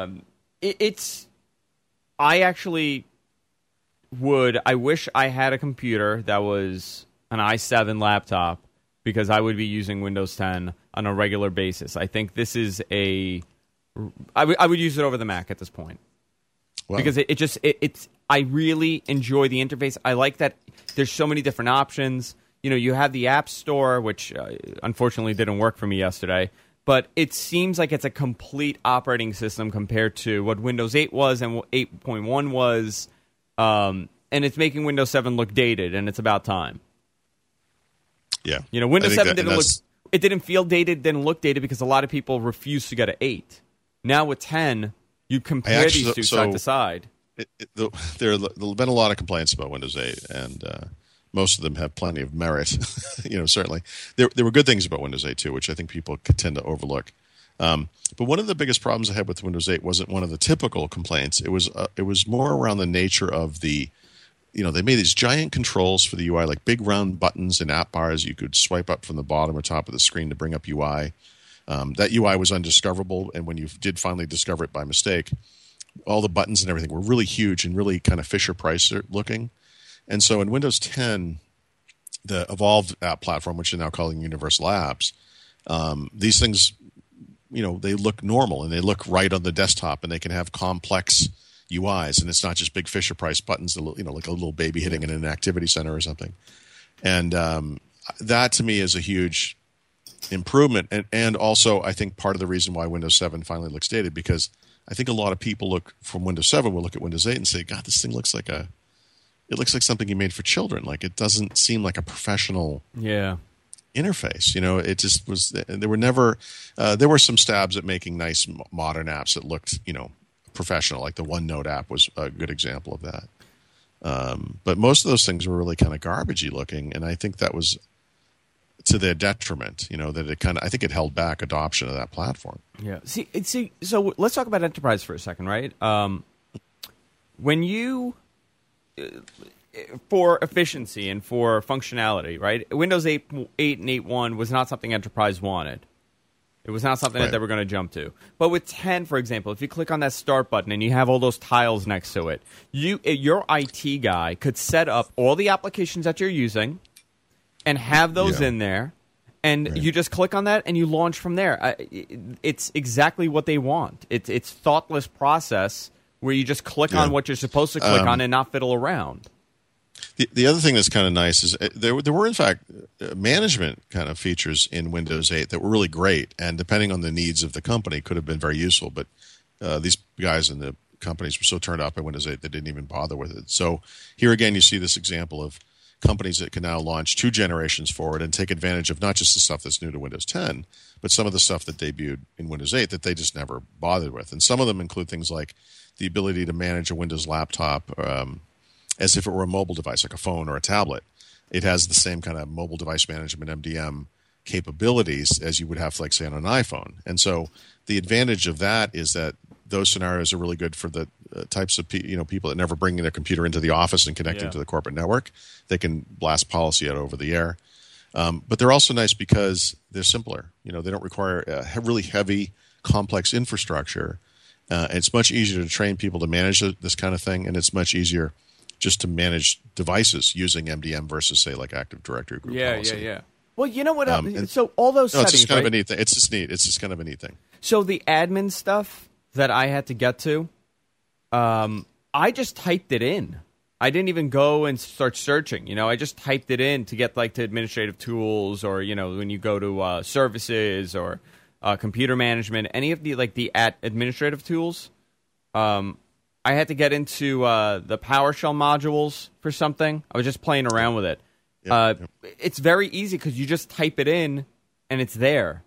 A: I actually I wish I had a computer that was an i7 laptop because I would be using Windows 10 on a regular basis. I think this is I would use it over the Mac at this point. Wow. Because it's I really enjoy the interface. I like that there's so many different options. You have the App Store, which unfortunately didn't work for me yesterday, but it seems like it's a complete operating system compared to what Windows 8 was and what 8.1 was, and it's making Windows 7 look dated, and it's about time.
C: Yeah.
A: Windows 7 didn't feel dated, didn't look dated because a lot of people refused to go to 8. Now with 10, you compare these two side to side.
C: There have been a lot of complaints about Windows 8, and most of them have plenty of merit. Certainly. There were good things about Windows 8 too, which I think people tend to overlook. But one of the biggest problems I had with Windows 8 wasn't one of the typical complaints. It was more around the nature of the, they made these giant controls for the UI, like big round buttons and app bars you could swipe up from the bottom or top of the screen to bring up UI. That UI was undiscoverable, and when you did finally discover it by mistake, all the buttons and everything were really huge and really kind of Fisher-Price looking. And so in Windows 10, the Evolved app platform, which they're now calling Universal Apps, these things, they look normal and they look right on the desktop, and they can have complex UIs, and it's not just big Fisher-Price buttons, like a little baby hitting in an activity center or something. And that to me is a huge improvement, and also I think part of the reason why Windows 7 finally looks dated, because I think a lot of people look from Windows 7 will look at Windows 8 and say, God, this thing looks like something you made for children. Like, it doesn't seem like a professional interface. It just was. There were some stabs at making nice modern apps that looked professional, like the OneNote app was a good example of that. But most of those things were really kind of garbagey looking, and I think that was to their detriment. That it I think it held back adoption of that platform.
A: Yeah. See. So let's talk about enterprise for a second, right? When you for efficiency and for functionality, right? Windows 8 and 8.1 was not something enterprise wanted. It was not something that they were going to jump to. But with 10, for example, if you click on that start button and you have all those tiles next to it, your IT guy could set up all the applications that you're using and have those in there, and you just click on that and you launch from there. It's exactly what they want. It's thoughtless process where you just click on what you're supposed to click on and not fiddle around.
C: The other thing that's kind of nice is there were, in fact, management kind of features in Windows 8 that were really great, and depending on the needs of the company, could have been very useful. But these guys in the companies were so turned off by Windows 8 they didn't even bother with it. So here again, you see this example of companies that can now launch 2 generations forward and take advantage of not just the stuff that's new to Windows 10, but some of the stuff that debuted in Windows 8 that they just never bothered with. And some of them include things like the ability to manage a Windows laptop as if it were a mobile device, like a phone or a tablet. It has the same kind of mobile device management, MDM, capabilities as you would have, like, say, on an iPhone. And so the advantage of that is that those scenarios are really good for the types of people that never bring their computer into the office and connect into the corporate network. They can blast policy out over the air. But they're also nice because they're simpler. They don't require a really heavy, complex infrastructure. It's much easier to train people to manage this kind of thing, and it's much easier just to manage devices using MDM versus, say, like Active Directory group policy.
A: Yeah. Well, you know what? So all those settings,
C: it's just kind of a neat thing. It's just neat. It's just kind of a neat thing.
A: So the admin stuff that I had to get to, I just typed it in. I didn't even go and start searching. I just typed it in to get, like, to administrative tools, or when you go to services or computer management, any of the administrative tools. I had to get into the PowerShell modules for something. I was just playing around with it. It's very easy because you just type it in and it's there.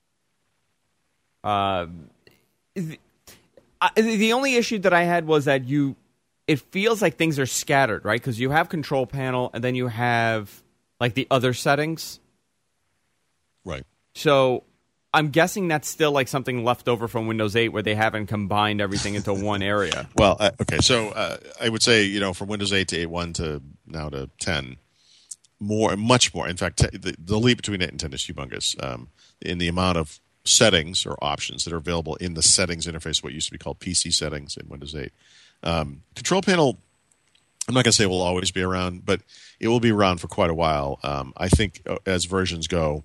A: The only issue that I had was that it feels like things are scattered, right? Because you have control panel and then you have, like, the other settings.
C: Right.
A: So I'm guessing that's still, like, something left over from Windows 8 where they haven't combined everything into one area.
C: Well, okay. So I would say, from Windows 8 to 8.1 to now to 10, much more. In fact, the leap between 8 and 10 is humongous in the amount of settings or options that are available in the settings interface, what used to be called PC settings in Windows 8. Control panel, I'm not going to say it will always be around, but it will be around for quite a while. I think as versions go,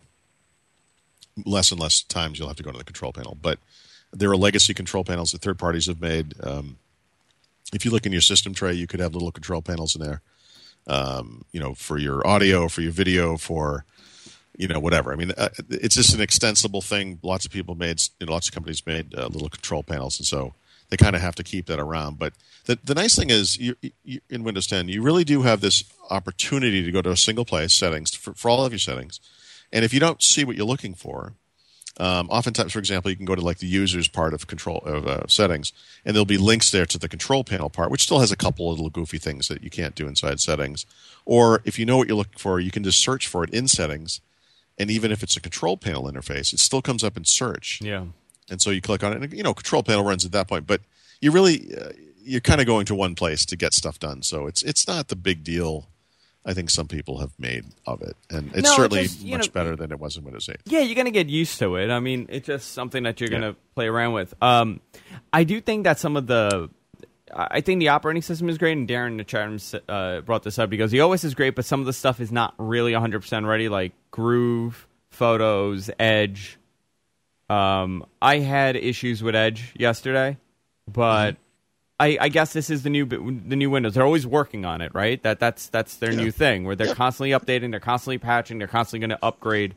C: less and less times you'll have to go to the control panel. But there are legacy control panels that third parties have made. If you look in your system tray, you could have little control panels in there, for your audio, for your video, for whatever. I mean, it's just an extensible thing. Lots of people made, lots of companies made little control panels, and so they kind of have to keep that around. But the nice thing is, you in Windows 10, you really do have this opportunity to go to a single place, settings, for all of your settings. And if you don't see what you're looking for, oftentimes, for example, you can go to, like, the users part of settings, and there'll be links there to the control panel part, which still has a couple of little goofy things that you can't do inside settings. Or if you know what you're looking for, you can just search for it in settings. And even if it's a control panel interface, it still comes up in search.
A: Yeah.
C: And so you click on it, and control panel runs at that point. But you really, you're kind of going to one place to get stuff done. So it's not the big deal I think some people have made of it. And it's certainly much better than it was in Windows 8.
A: Yeah, you're going to get used to it. I mean, it's just something that you're going to play around with. I do think that I think the operating system is great, and Darren in the chat room brought this up because the OS is great, but some of the stuff is not really 100% ready, like Groove, Photos, Edge. I had issues with Edge yesterday, but I guess this is the new Windows. They're always working on it, right? That's their new thing, where they're constantly updating, they're constantly patching, they're constantly going to upgrade.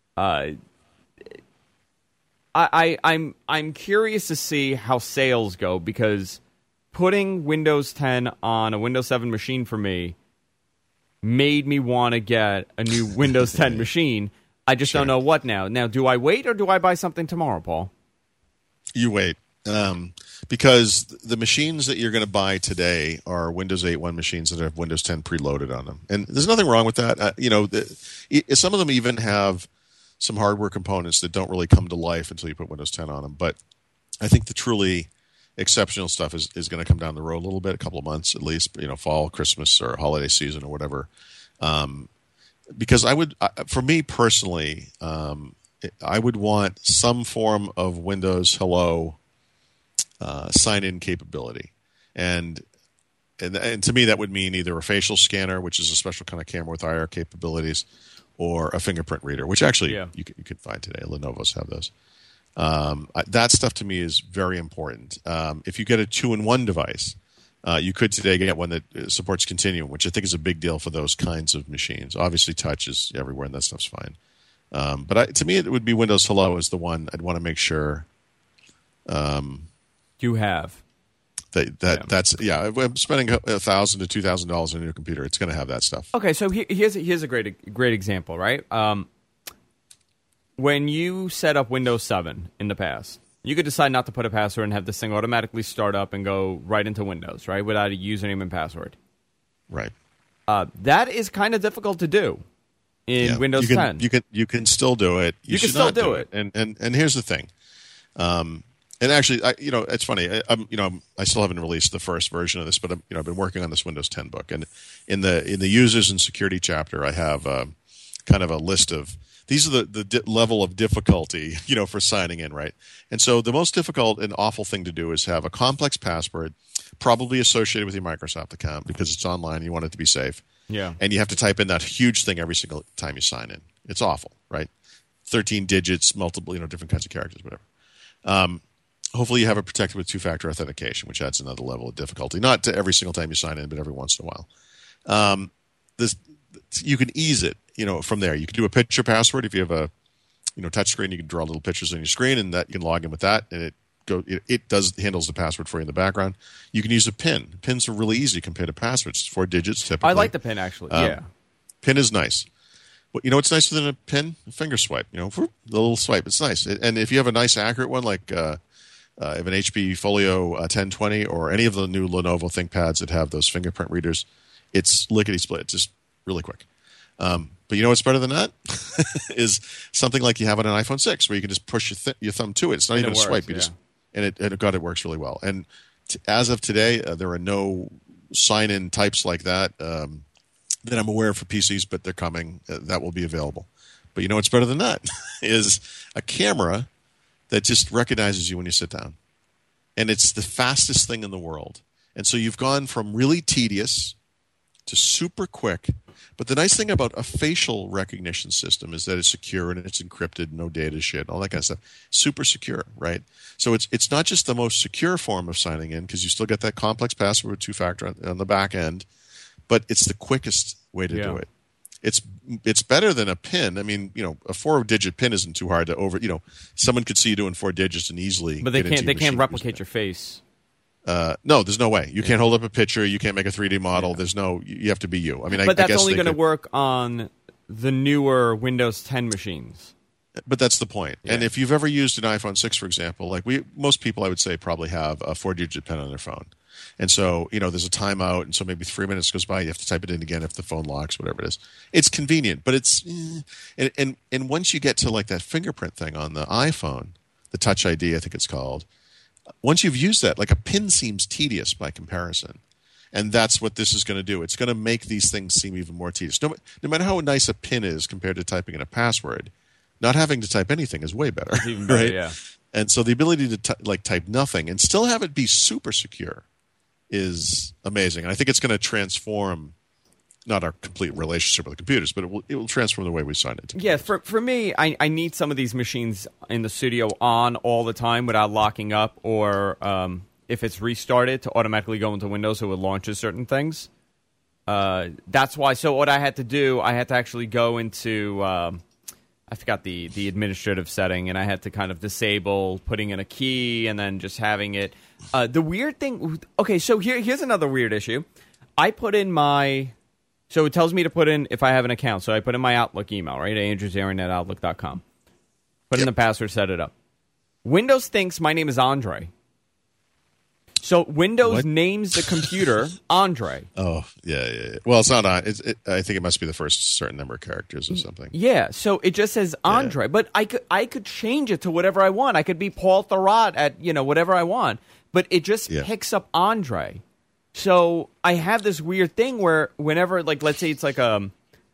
A: I'm curious to see how sales go, because putting Windows 10 on a Windows 7 machine for me made me want to get a new Windows 10 machine. I just don't know what now. Now, do I wait or do I buy something tomorrow, Paul?
C: You wait. Because the machines that you're going to buy today are Windows 8.1 machines that have Windows 10 preloaded on them. And there's nothing wrong with that. Some of them even have some hardware components that don't really come to life until you put Windows 10 on them. But I think the truly exceptional stuff is going to come down the road a little bit, a couple of months at least, fall, Christmas, or holiday season or whatever. Because for me personally, I would want some form of Windows Hello sign-in capability. And to me, that would mean either a facial scanner, which is a special kind of camera with IR capabilities, or a fingerprint reader, which actually you can find today. Lenovo's have those. That stuff to me is very important. If you get a 2-in-1 device, You could today get one that supports Continuum, which I think is a big deal for those kinds of machines. Obviously, touch is everywhere, and that stuff's fine. But to me, it would be Windows Hello is the one I'd want to make sure
A: you have.
C: That's I'm spending $1,000 to $2,000 on a new computer. It's going to have that stuff.
A: Okay, so here's a great example, right? When you set up Windows 7 in the past, you could decide not to put a password and have this thing automatically start up and go right into Windows, right, without a username and password.
C: Right.
A: That is kind of difficult to do in Windows 10.
C: You can still do it.
A: You can still do it.
C: And here's the thing. And actually, it's funny. I still haven't released the first version of this, but I've been working on this Windows 10 book, and in the users and security chapter, I have kind of a list of these are the level of difficulty, for signing in, right? And so the most difficult and awful thing to do is have a complex password, probably associated with your Microsoft account because it's online. And you want it to be safe.
A: Yeah.
C: And you have to type in that huge thing every single time you sign in. It's awful, right? 13 digits, multiple, different kinds of characters, whatever. Hopefully you have it protected with two-factor authentication, which adds another level of difficulty. Not to every single time you sign in, but every once in a while. You can ease it, from there. You can do a picture password. If you have a, touch screen, you can draw little pictures on your screen, and that you can log in with that, and it handles the password for you in the background. You can use a PIN. PINs are really easy compared to passwords. It's 4 digits typically.
A: I like the PIN actually. Yeah.
C: PIN is nice. But what's nicer than a PIN? A finger swipe. The little swipe. It's nice. And if you have a nice accurate one, like if an HP Folio 1020 or any of the new Lenovo ThinkPads that have those fingerprint readers, it's lickety split. It's just really quick. But what's better than that is something like you have on an iPhone 6 where you can just push your thumb to it. It's not even a swipe. It works really well. And as of today, there are no sign-in types like that that I'm aware of for PCs, but they're coming. That will be available. But what's better than that is a camera that just recognizes you when you sit down. And it's the fastest thing in the world. And so you've gone from really tedious to super quick. But the nice thing about a facial recognition system is that it's secure and it's encrypted, no data shit, all that kind of stuff. Super secure, right? So it's not just the most secure form of signing in because you still get that complex password with two-factor on the back end, but it's the quickest way to do it. It's better than a PIN. I mean, a 4-digit PIN isn't too hard to someone could see you doing 4 digits and easily.
A: But they can't replicate your face.
C: No, there's no way. You can't hold up a picture. You can't make a 3D model. Yeah. You have to be you. I mean,
A: but that's only going to work on the newer Windows 10 machines.
C: But that's the point. Yeah. And if you've ever used an iPhone 6, for example, most people, I would say, probably have a 4-digit PIN on their phone. And so, there's a timeout, and so maybe 3 minutes goes by. You have to type it in again if the phone locks, whatever it is. It's convenient, but it's and once you get to like that fingerprint thing on the iPhone, the Touch ID, I think it's called. Once you've used that, like a PIN seems tedious by comparison. And that's what this is going to do. It's going to make these things seem even more tedious. No matter how nice a PIN is compared to typing in a password, not having to type anything is way better.
A: It's even better,
C: right?
A: Yeah.
C: And so the ability to type nothing and still have it be super secure is amazing. And I think it's going to transform not our complete relationship with the computers, but it will transform the way we sign it.
A: Yeah, for me, I need some of these machines in the studio on all the time without locking up, or if it's restarted to automatically go into Windows so it launches certain things. That's why. So what I had to do, I had to actually go into I forgot the administrative setting, and I had to kind of disable putting in a key and then just having it. The weird thing. Okay, so here's another weird issue. I put in my. So it tells me to put in if I have an account. So I put in my Outlook email, right? andrewzarin@outlook.com. Put in the password, set it up. Windows thinks my name is Andre. So Windows names the computer Andre.
C: Oh, yeah. Well, it's not. I think it must be the first certain number of characters or something.
A: Yeah, so it just says Andre. Yeah. But I could change it to whatever I want. I could be Paul Thurrott at, whatever I want. But it just picks up Andre. So I have this weird thing where whenever, let's say it's like a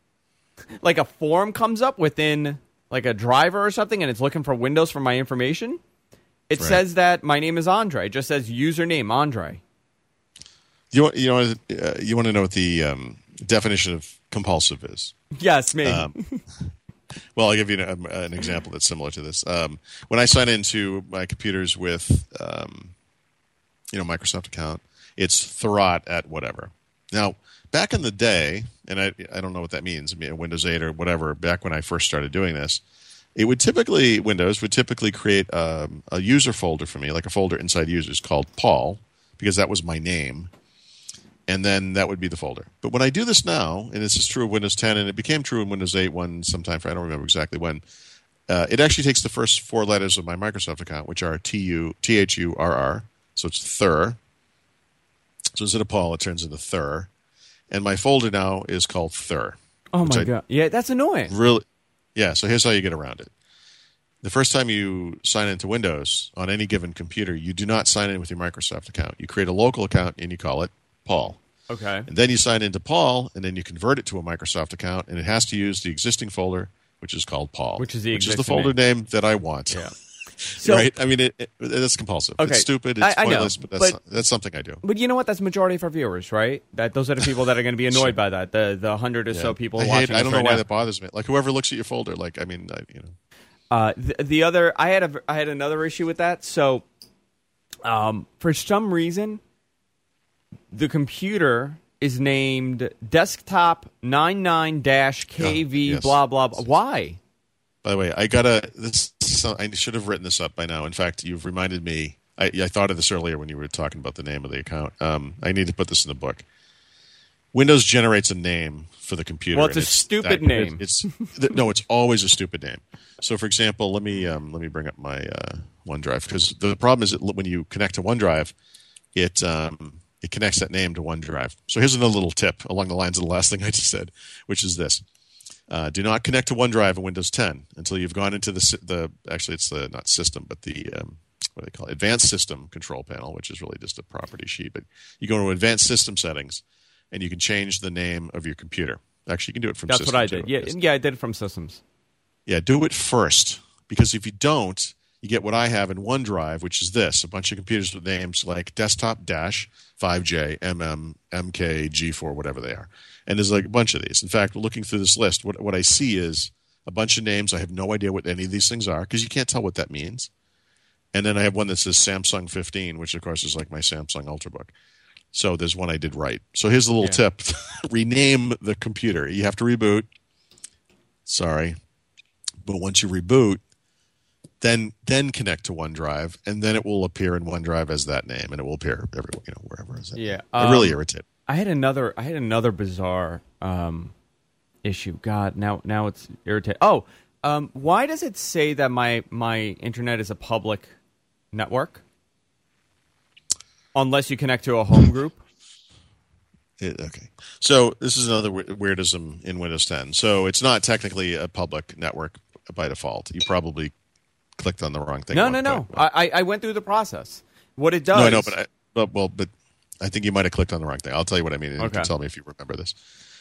A: form comes up within like a driver or something, and it's looking for Windows for my information, it says that my name is Andre. It just says username Andre.
C: You want to know what the definition of compulsive is?
A: Yes, me.
C: Well, I'll give you an example that's similar to this. When I sign into my computers with Microsoft account. It's Thurrott at whatever. Now, back in the day, and I don't know what that means, Windows 8 or whatever, back when I first started doing this, Windows would typically create a user folder for me, like a folder inside users called Paul, because that was my name. And then that would be the folder. But when I do this now, and this is true of Windows 10, and it became true in Windows 8 sometime, I don't remember exactly when, it actually takes the first 4 letters of my Microsoft account, which are THURR, so it's Thur. So instead of Paul, it turns into Thur. And my folder now is called Thur.
A: Oh, my God. Yeah, that's annoying.
C: Really? Yeah, so here's how you get around it. The first time you sign into Windows on any given computer, you do not sign in with your Microsoft account. You create a local account, and you call it Paul.
A: Okay.
C: And then you sign into Paul, and then you convert it to a Microsoft account, and it has to use the existing folder, which is called Paul.
A: Which is the
C: folder name that I want.
A: Yeah. So,
C: right? I mean, it's compulsive.
A: Okay.
C: It's stupid. It's pointless,
A: know,
C: but that's something I do.
A: But you know what? That's the majority of our viewers, right? Those are the people that are going to be annoyed by that. The 100 or so people watching.
C: I don't know
A: right
C: why
A: now.
C: that bothers me. Like whoever looks at your folder,
A: The other, I had another issue with that. So, for some reason, the computer is named Desktop 99-KV.
C: Yes.
A: Blah blah blah. Why?
C: By the way, I should have written this up by now. In fact, you've reminded me. I thought of this earlier when you were talking about the name of the account. I need to put this in the book. Windows generates a name for the computer.
A: Well, it's a stupid name.
C: It's always a stupid name. So, for example, let me bring up my OneDrive, because the problem is that when you connect to OneDrive, it connects that name to OneDrive. So here's another little tip along the lines of the last thing I just said, which is this. Do not connect to OneDrive in Windows 10 until you've gone into actually it's the not system, but the what do they call it? Advanced System Control Panel, which is really just a property sheet. But you go to Advanced System Settings, and you can change the name of your computer. Actually, you can do it from
A: That's
C: System.
A: what I did. Yeah, I did it from Systems.
C: Yeah, do it first, because if you don't, you get what I have in OneDrive, which is this: a bunch of computers with names like Desktop-5J, MM, MK, G4, whatever they are. And there's like a bunch of these. In fact, looking through this list, what I see is a bunch of names. I have no idea what any of these things are, because you can't tell what that means. And then I have one that says Samsung 15, which of course is like my Samsung Ultrabook. So there's one I did right. So here's a little tip. Rename the computer. You have to reboot. Sorry. But once you reboot, then connect to OneDrive, and then it will appear in OneDrive as that name, and it will appear everywhere, wherever it is.
A: Yeah.
C: It really irritated.
A: I had another bizarre issue. God, now it's irritating. Oh, why does it say that my internet is a public network unless you connect to a home group?
C: Okay. So this is another weirdism in Windows 10. So it's not technically a public network by default. You probably clicked on the wrong thing.
A: No. I went through the process. What it does.
C: No, I know, but I think you might have clicked on the wrong thing. I'll tell you what I mean, and you can tell me if you remember this.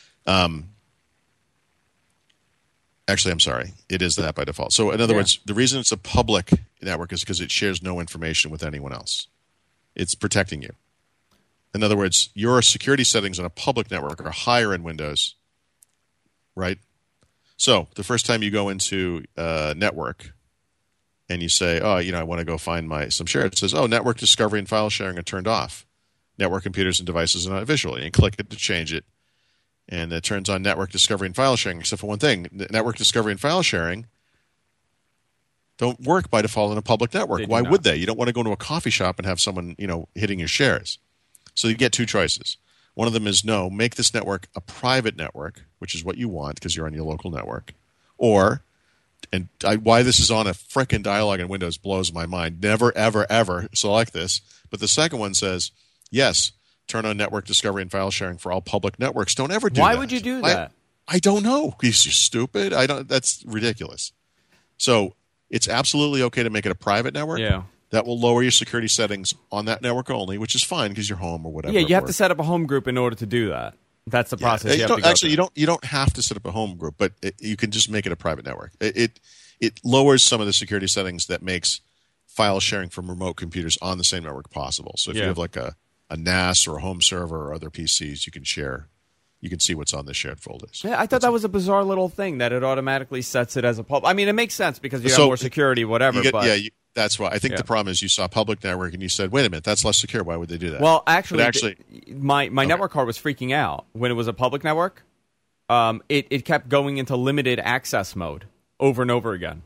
C: Actually, I'm sorry. It is that by default. So in other words, the reason it's a public network is because it shares no information with anyone else. It's protecting you. In other words, your security settings on a public network are higher in Windows, right? So the first time you go into network and you say, I want to go find some share, it says, network discovery and file sharing are turned off. Network computers and devices are not visually. And click it to change it. And it turns on network discovery and file sharing, except for one thing. Network discovery and file sharing don't work by default in a public network. Why would they? You don't want to go to a coffee shop and have someone, hitting your shares. So you get two choices. One of them is no, make this network a private network, which is what you want because you're on your local network. Or, why this is on a frickin' dialog in Windows blows my mind. Never, ever, ever select this. But the second one says, yes, turn on network discovery and file sharing for all public networks. Don't ever do that.
A: Why would you do that?
C: I don't know. Because you're stupid. That's ridiculous. So it's absolutely okay to make it a private network.
A: Yeah.
C: That will lower your security settings on that network only, which is fine because you're home or whatever.
A: Yeah, you have to set up a home group in order to do that. That's the process you have to go through.
C: You don't have to set up a home group, but you can just make it a private network. It lowers some of the security settings that makes file sharing from remote computers on the same network possible. So if you have like a NAS or a home server or other PCs, you can share. You can see what's on the shared folders.
A: Yeah, I thought that was a bizarre little thing that it automatically sets it as a public. I mean, it makes sense because you have more security, whatever.
C: That's why. I think the problem is you saw public network and you said, wait a minute, that's less secure. Why would they do that?
A: Well, actually, my
C: okay.
A: network card was freaking out when it was a public network. It kept going into limited access mode over and over again.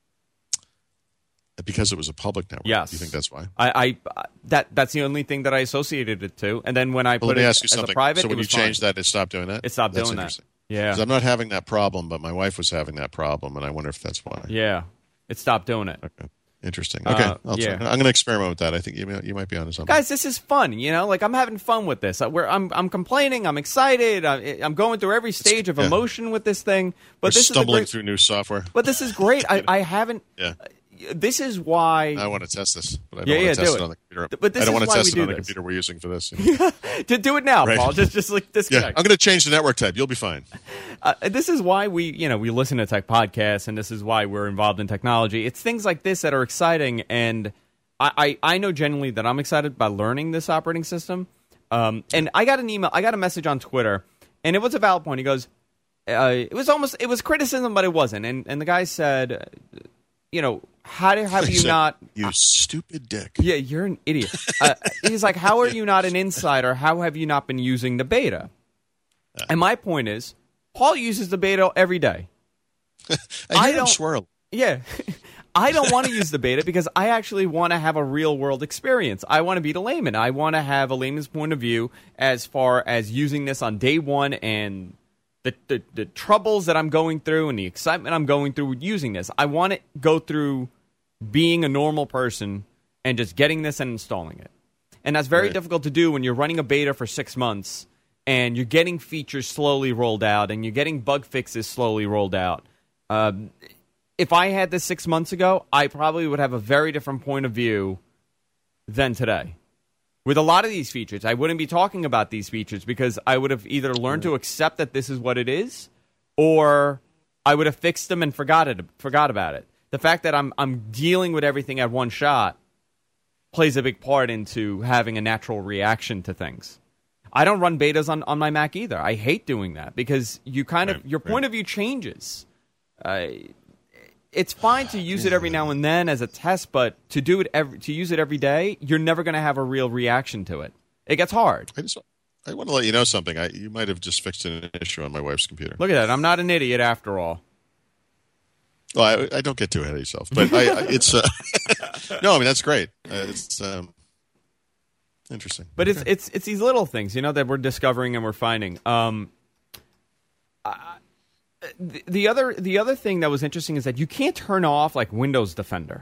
C: Because it was a public network.
A: Yes.
C: You think that's why?
A: That's the only thing that I associated it to. And then when I put
C: let me
A: it
C: ask you
A: as
C: something.
A: a private,
C: so when
A: it
C: you
A: was
C: changed
A: fine.
C: that, it stopped doing that?
A: It stopped
C: That's
A: doing that.
C: interesting.
A: Yeah.
C: 'Cause I'm not having that problem, but my wife was having that problem, and I wonder if that's why.
A: Yeah. It stopped doing it.
C: Okay. Interesting. Okay.
A: Yeah.
C: I'm going to experiment with that. I think you might be onto something.
A: Guys, this is fun. Like I'm having fun with this. I'm complaining. I'm excited. I'm going through every stage of emotion with this thing. But
C: We're
A: this
C: stumbling
A: is
C: through new software.
A: But this is great. I haven't.
C: Yeah.
A: This is why
C: I want to test this, but I don't want to test it on the computer.
A: But this
C: I don't
A: is
C: want to
A: why
C: test
A: we
C: it on
A: do
C: the
A: this.
C: computer we're using for this.
A: To do it now,
C: Right.
A: Paul. Just like
C: Yeah,
A: disconnect.
C: I'm going to change the network type. You'll be fine.
A: This is why we listen to tech podcasts, and this is why we're involved in technology. It's things like this that are exciting, and I know genuinely that I'm excited by learning this operating system. And I got a message on Twitter, and it was a valid point. He goes, it was criticism, but it wasn't. And the guy said, how have you not?
C: You stupid dick.
A: Yeah, you're an idiot. He's like, how are you not an insider? How have you not been using the beta? And my point is, Paul uses the beta every day.
C: I don't swirl.
A: Yeah. I don't want to use the beta because I actually want to have a real world experience. I want to be the layman. I want to have a layman's point of view as far as using this on day one and the troubles that I'm going through and the excitement I'm going through with using this. I want to go through being a normal person and just getting this and installing it. And that's very difficult to do when you're running a beta for 6 months and you're getting features slowly rolled out and you're getting bug fixes slowly rolled out. If I had this 6 months ago, I probably would have a very different point of view than today. With a lot of these features, I wouldn't be talking about these features because I would have either learned to accept that this is what it is, or I would have fixed them and forgot about it. The fact that I'm dealing with everything at one shot plays a big part into having a natural reaction to things. I don't run betas on my Mac either. I hate doing that because your point of view changes. It's fine to use it every now and then as a test, but to use it every day, you're never going to have a real reaction to it. It gets hard.
C: I want to let you know something. You might have just fixed an issue on my wife's computer.
A: Look at that. I'm not an idiot after all.
C: Well, I don't get too ahead of yourself, but it's no. I mean that's great. It's interesting.
A: But it's these little things, that we're discovering and we're finding. The other thing that was interesting is that you can't turn off like Windows Defender.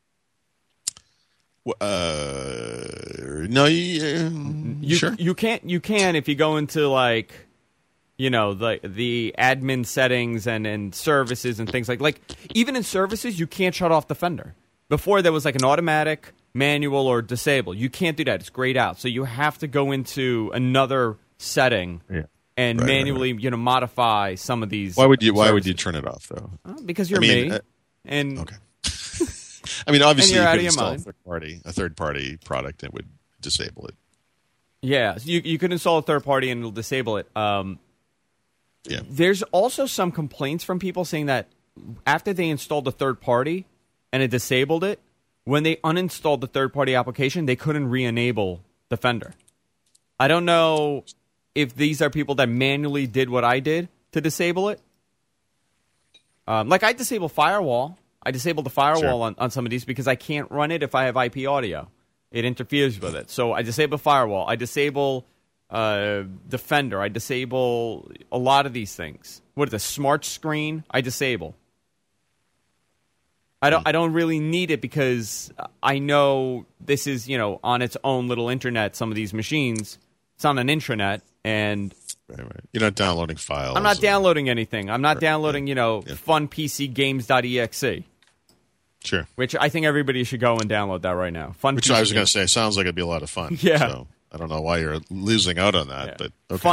C: No, sure.
A: You can't. You can if you go into like, the admin settings and services and things like even in services you can't shut off Defender. Before there was like an automatic, manual, or disable. You can't do that. It's grayed out. So you have to go into another setting. Yeah. And manually, modify some of these.
C: Why would you turn it off though?
A: Because you're me. And
C: okay. I mean, obviously, you could install
A: a
C: third party product and it would disable it.
A: Yeah, so you could install a third party and it'll disable it.
C: Yeah.
A: There's also some complaints from people saying that after they installed the third party and it disabled it, when they uninstalled the third party application, they couldn't re-enable Defender. I don't know if these are people that manually did what I did to disable it. Like I disable Firewall. I disabled the Firewall on some of these because I can't run it if I have IP audio. It interferes with it. So I disable Firewall. I disable Defender. I disable a lot of these things. What is a Smart Screen? I disable. I don't really need it because I know this is, on its own little internet, some of these machines. It's on an intranet. And
C: you're not downloading files.
A: I'm not downloading anything. I'm not downloading, funpcgames.exe.
C: Sure.
A: Which I think everybody should go and download that right now.
C: Which I was going to say sounds like it'd be a lot of fun.
A: Yeah.
C: So I don't know why you're losing out on that, but okay.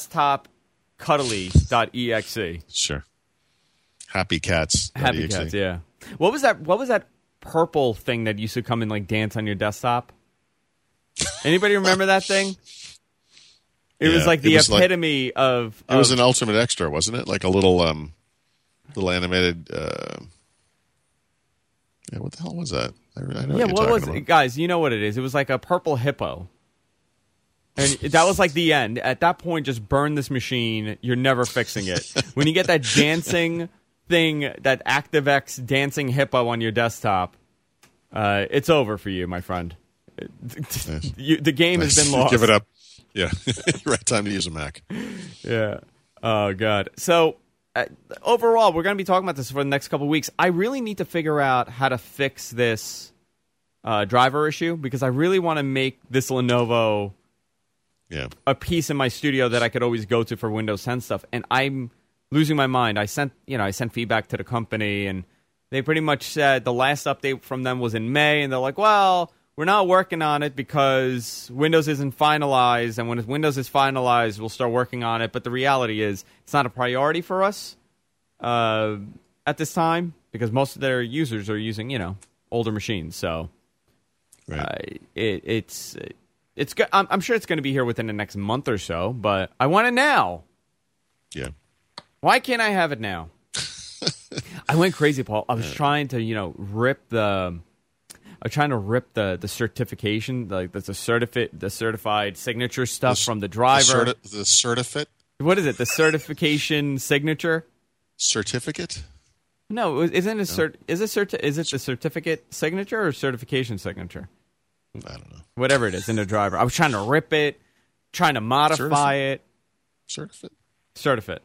A: Fundesktopcuddly.exe.
C: Sure. Happy Cats.
A: Happy Cats, yeah. What was that purple thing that used to come and like dance on your desktop? Anybody remember that thing? It was like the epitome of...
C: It was an Ultimate Extra, wasn't it? Like a little animated... what the hell was that? I know
A: Yeah,
C: what you're
A: what
C: talking
A: was
C: about.
A: it? Guys, you know what it is. It was like a purple hippo. And that was like the end. At that point, just burn this machine. You're never fixing it. When you get that dancing thing, that ActiveX dancing hippo on your desktop, it's over for you, my friend. The game has been lost.
C: Give it up. Yeah. Right time to use a Mac.
A: Yeah. Oh, God. So, overall, we're going to be talking about this for the next couple of weeks. I really need to figure out how to fix this driver issue because I really want to make this Lenovo a piece in my studio that I could always go to for Windows 10 stuff. And I'm losing my mind. I sent feedback to the company, and they pretty much said the last update from them was in May, and they're like, well, we're not working on it because Windows isn't finalized, and when Windows is finalized, we'll start working on it. But the reality is it's not a priority for us at this time because most of their users are using, older machines. So it's I'm sure it's going to be here within the next month or so, but I want it now.
C: Yeah.
A: Why can't I have it now? I went crazy, Paul. I was trying to, rip the certification, like the certified signature stuff from the driver.
C: The certificate?
A: What is it? The certification signature?
C: Certificate?
A: No, isn't it is it the certificate signature or certification signature?
C: I don't know.
A: Whatever it is in the driver. I was trying to rip it, trying to modify it. Certificate.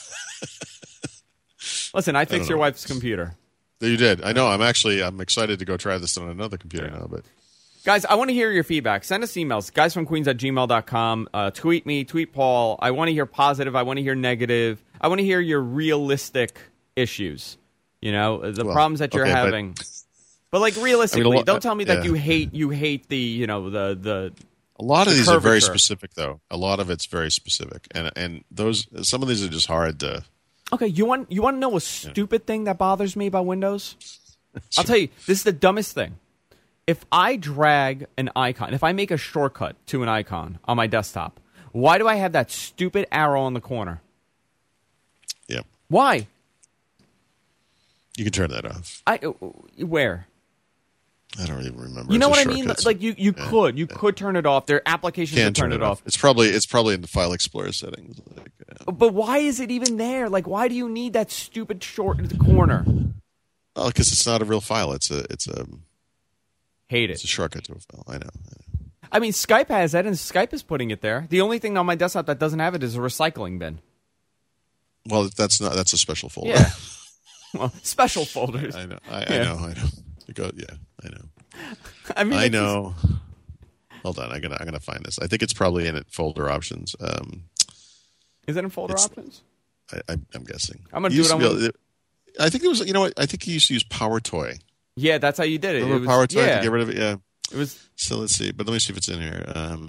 A: Listen, I fixed your wife's computer.
C: You did. I know. I'm excited to go try this on another computer now. But
A: guys, I want to hear your feedback. Send us emails, guysfromqueens@gmail.com. Tweet me, tweet Paul. I want to hear positive. I want to hear negative. I want to hear your realistic issues. The problems that you're having. But like realistically, don't tell me that you hate the the.
C: A lot of these
A: curvature.
C: are very specific, though. A lot of it's very specific, and some of these are just hard to.
A: Okay, you want to know a stupid thing that bothers me about Windows? I'll tell you, this is the dumbest thing. If I drag an icon, if I make a shortcut to an icon on my desktop, why do I have that stupid arrow in the corner?
C: Yeah.
A: Why?
C: You can turn that off.
A: Where?
C: I don't even remember.
A: You know what I mean? Like you could turn it off. There are applications that turn it off.
C: It's probably in the File Explorer settings.
A: But why is it even there? Like, why do you need that stupid short in the corner?
C: Well, because it's not a real file. It's a
A: hate
C: It's
A: it.
C: a shortcut to a file. I know.
A: I mean, Skype has that, and Skype is putting it there. The only thing on my desktop that doesn't have it is a recycling bin.
C: Well, that's a special folder.
A: Yeah. Well, special folders.
C: I know. I know. I know.
A: I mean,
C: I know. Hold on, I'm gonna find this. I think it's probably in folder options.
A: Is it in folder options?
C: I'm guessing.
A: I'm gonna do it.
C: I think it was. You know what? I think you used to use PowerToy.
A: Yeah, that's how you did it.
C: Remember PowerToy to get rid of it? Yeah.
A: It was.
C: So let's see. But let me see if it's in here.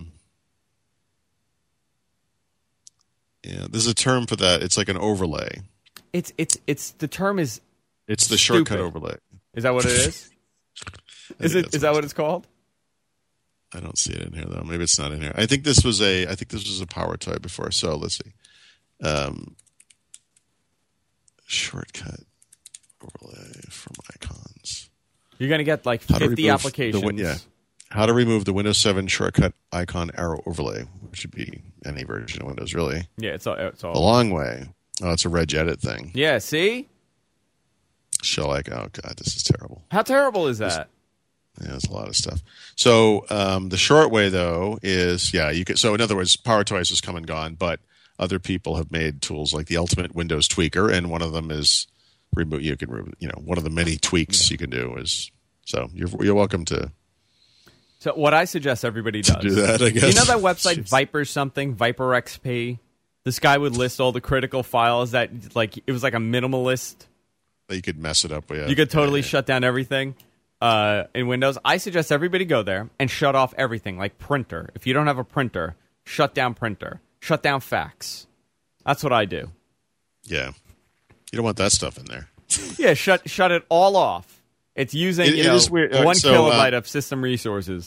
C: Yeah, there's a term for that. It's like an overlay.
A: It's the term is.
C: It's the
A: stupid.
C: shortcut overlay.
A: Is that what it is? Is that what it's called?
C: I don't see it in here though. Maybe it's not in here. I think this was a PowerToy before. So let's see. Shortcut overlay from icons.
A: You're gonna get like 50 applications.
C: How to remove the Windows 7 shortcut icon arrow overlay, which should be any version of Windows, really.
A: Yeah, it's all
C: a long way. Oh, it's a regedit thing.
A: Yeah, see?
C: Oh god, this is terrible.
A: How terrible is that?
C: There's a lot of stuff. So the short way, though, is you can. So in other words, PowerToy has come and gone, but other people have made tools like the Ultimate Windows Tweaker, and one of them is remove. You can, one of the many tweaks you can do is. So you're welcome to.
A: So what I suggest everybody does
C: do that, I guess.
A: You know that website Viper something, Viper XP? This guy would list all the critical files that it was like a minimalist.
C: You could mess it up. Yeah.
A: You could totally shut down everything in Windows. I suggest everybody go there and shut off everything, like printer. If you don't have a printer, shut down printer. Shut down fax. That's what I do.
C: Yeah. You don't want that stuff in there.
A: Yeah, shut it all off. It's using 1 kilobyte of system resources.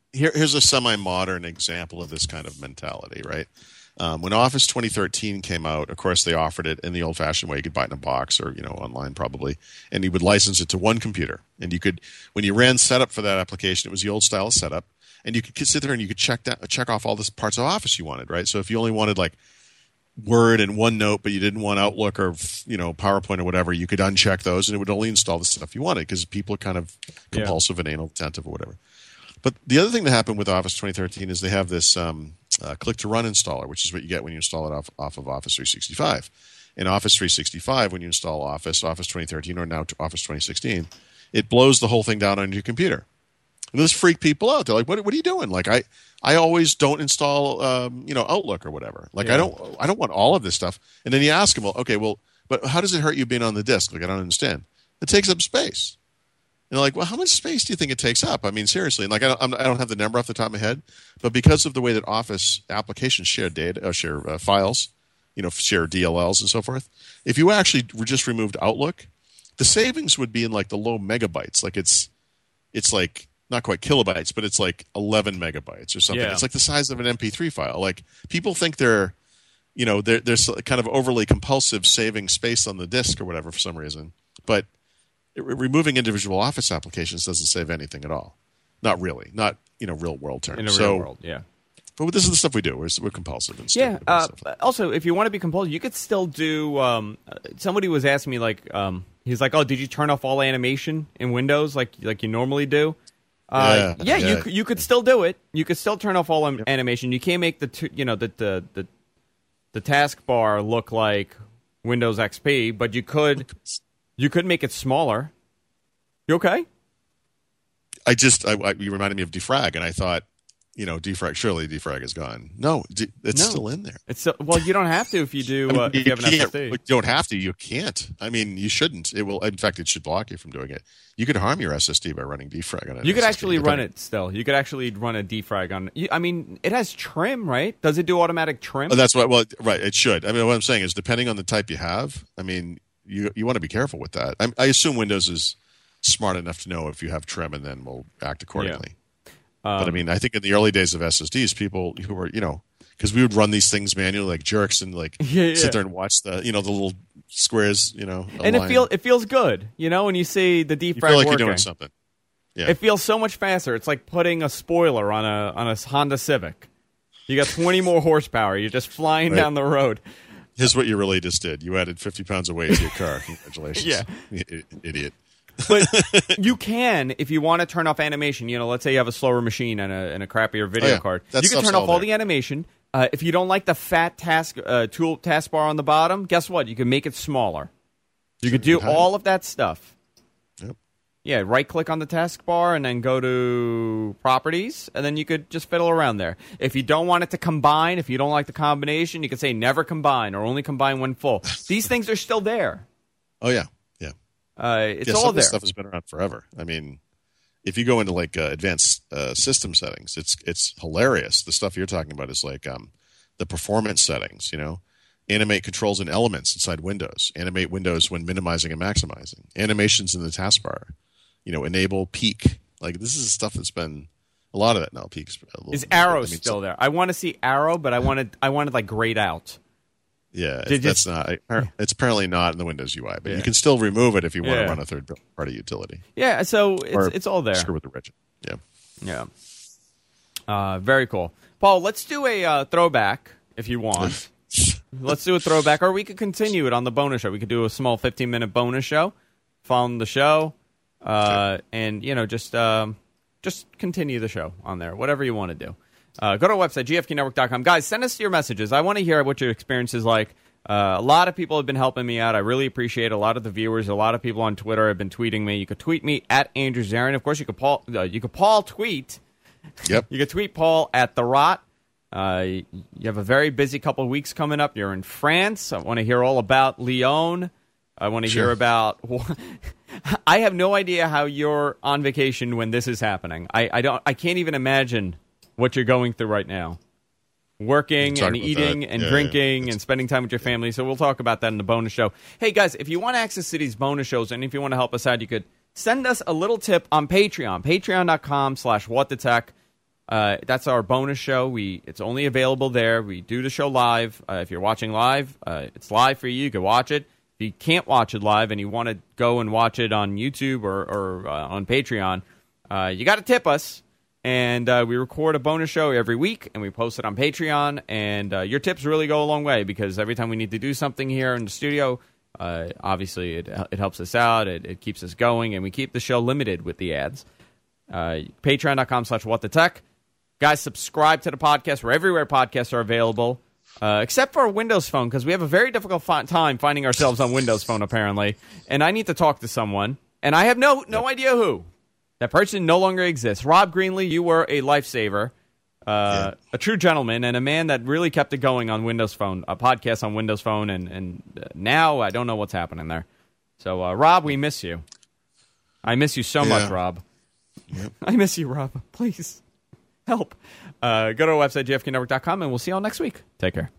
C: here's a semi-modern example of this kind of mentality, right? When Office 2013 came out, of course, they offered it in the old-fashioned way. You could buy it in a box or, online probably, and you would license it to one computer. And you could, when you ran setup for that application, it was the old style of setup, and you could sit there and you could check off all the parts of Office you wanted, right? So if you only wanted like Word and OneNote, but you didn't want Outlook or PowerPoint or whatever, you could uncheck those, and it would only install the stuff you wanted because people are kind of compulsive and anal retentive or whatever. But the other thing that happened with Office 2013 is they have this click-to-run installer, which is what you get when you install it off of Office 365. In Office 365, when you install Office 2013, or now Office 2016, it blows the whole thing down on your computer. And this freak people out. They're like, "What are you doing?" Like, I always don't install, Outlook or whatever. Like, I don't want all of this stuff. And then you ask them, but how does it hurt you being on the disk? Like, I don't understand. It takes up space. And they're like, well, how much space do you think it takes up? I mean, seriously. And like, I don't have the number off the top of my head, but because of the way that Office applications share data, share files, share DLLs and so forth, if you actually just removed Outlook, the savings would be in like the low megabytes. Like it's like not quite kilobytes, but it's like 11 megabytes or something. Yeah. It's like the size of an MP3 file. Like people think they're kind of overly compulsive saving space on the disk or whatever for some reason, but removing individual Office applications doesn't save anything at all. Not really. Not real world terms.
A: In a real world, yeah.
C: But this is the stuff we do. We're compulsive and
A: stuff. Yeah. Also, if you want to be compulsive, you could still do. Somebody was asking me he's like, "Oh, did you turn off all animation in Windows like you normally do?" You could still do it. You could still turn off all animation. You can't make the taskbar look like Windows XP, but you could. You could make it smaller. You okay?
C: You reminded me of defrag, and I thought, surely defrag is gone. No, it's still in there.
A: It's well, you don't have to if you do. If you have an SSD.
C: You don't have to. You can't. I mean, you shouldn't. It will. In fact, it should block you from doing it. You could harm your SSD by running defrag on it.
A: You could actually run it still. You could actually run a defrag on it. I mean, it has trim, right? Does it do automatic trim?
C: Oh, that's what. Well, right. It should. I mean, what I'm saying is, depending on the type you have, I mean. You want to be careful with that. I assume Windows is smart enough to know if you have trim and then will act accordingly. Yeah. But I mean, I think in the early days of SSDs, people who were, because we would run these things manually like jerks and sit there and watch the, the little squares,
A: And it feels good, when you see the defrag
C: you feel like
A: working.
C: You're doing something. Yeah.
A: It feels so much faster. It's like putting a spoiler on a Honda Civic. You got 20 more horsepower. You're just flying down the road.
C: Here's what you really just did. You added 50 pounds of weight to your car. Congratulations.
A: Yeah.
C: Idiot.
A: But you can, if you want to turn off animation, let's say you have a slower machine and a crappier video card. You can turn off all the animation. If you don't like the fat taskbar on the bottom, guess what? You can make it smaller. You could do all of that stuff.
C: Yep.
A: Yeah, right-click on the taskbar and then go to Properties, and then you could just fiddle around there. If you don't want it to combine, if you don't like the combination, you could say never combine or only combine when full. These things are still there.
C: Oh, yeah. Yeah.
A: It's all there.
C: This stuff has been around forever. I mean, if you go into advanced system settings, it's hilarious. The stuff you're talking about is the performance settings, Animate controls and elements inside Windows. Animate windows when minimizing and maximizing. Animations in the taskbar. Enable peak. This is stuff that's been a lot of it now. Peaks.
A: Is Arrow still there? I want to see Arrow, but I wanted grayed out.
C: Yeah, that's not. It's apparently not in the Windows UI, but you can still remove it if you want to run a third-party utility.
A: Yeah, so it's all there.
C: Screw with the widget. Yeah.
A: Yeah. Very cool, Paul. Let's do a throwback if you want. Let's do a throwback, or we could continue it on the bonus show. We could do a small 15-minute bonus show, following the show. And just continue the show on there, whatever you want to do. Go to our website, gfqnetwork.com. Guys, send us your messages. I want to hear what your experience is like. A lot of people have been helping me out. I really appreciate it. A lot of the viewers, a lot of people on Twitter have been tweeting me. You could tweet me at Andrew Zarin. Of course, you could Paul tweet.
C: Yep.
A: You could tweet Paul at The Rot. You have a very busy couple of weeks coming up. You're in France. I want to hear all about Lyon. I want to hear about... I have no idea how you're on vacation when this is happening. I can't even imagine what you're going through right now. Working and eating and drinking and spending time with your family. So we'll talk about that in the bonus show. Hey, guys, if you want access to these bonus shows and if you want to help us out, you could send us a little tip on Patreon. Patreon.com/whatthetech. That's our bonus show. It's only available there. We do the show live. If you're watching live, it's live for you. You can watch it. If you can't watch it live and you want to go and watch it on YouTube or on Patreon, you got to tip us. And we record a bonus show every week, and we post it on Patreon. And your tips really go a long way, because every time we need to do something here in the studio, obviously it helps us out. It keeps us going, and we keep the show limited with the ads. Patreon.com/whatthetech. Guys, subscribe to the podcast. We're everywhere podcasts are available, except for Windows Phone, because we have a very difficult time finding ourselves on Windows Phone, apparently. And I need to talk to someone, and I have no idea who. That person no longer exists. Rob Greenlee, you were a lifesaver, a true gentleman, and a man that really kept it going on Windows Phone, a podcast on Windows Phone, and now I don't know what's happening there. So, Rob, we miss you. I miss you so much, Rob.
C: Yep.
A: I miss you, Rob. Please, help. Go to our website, jfknetwork.com, and we'll see you all next week. Take care.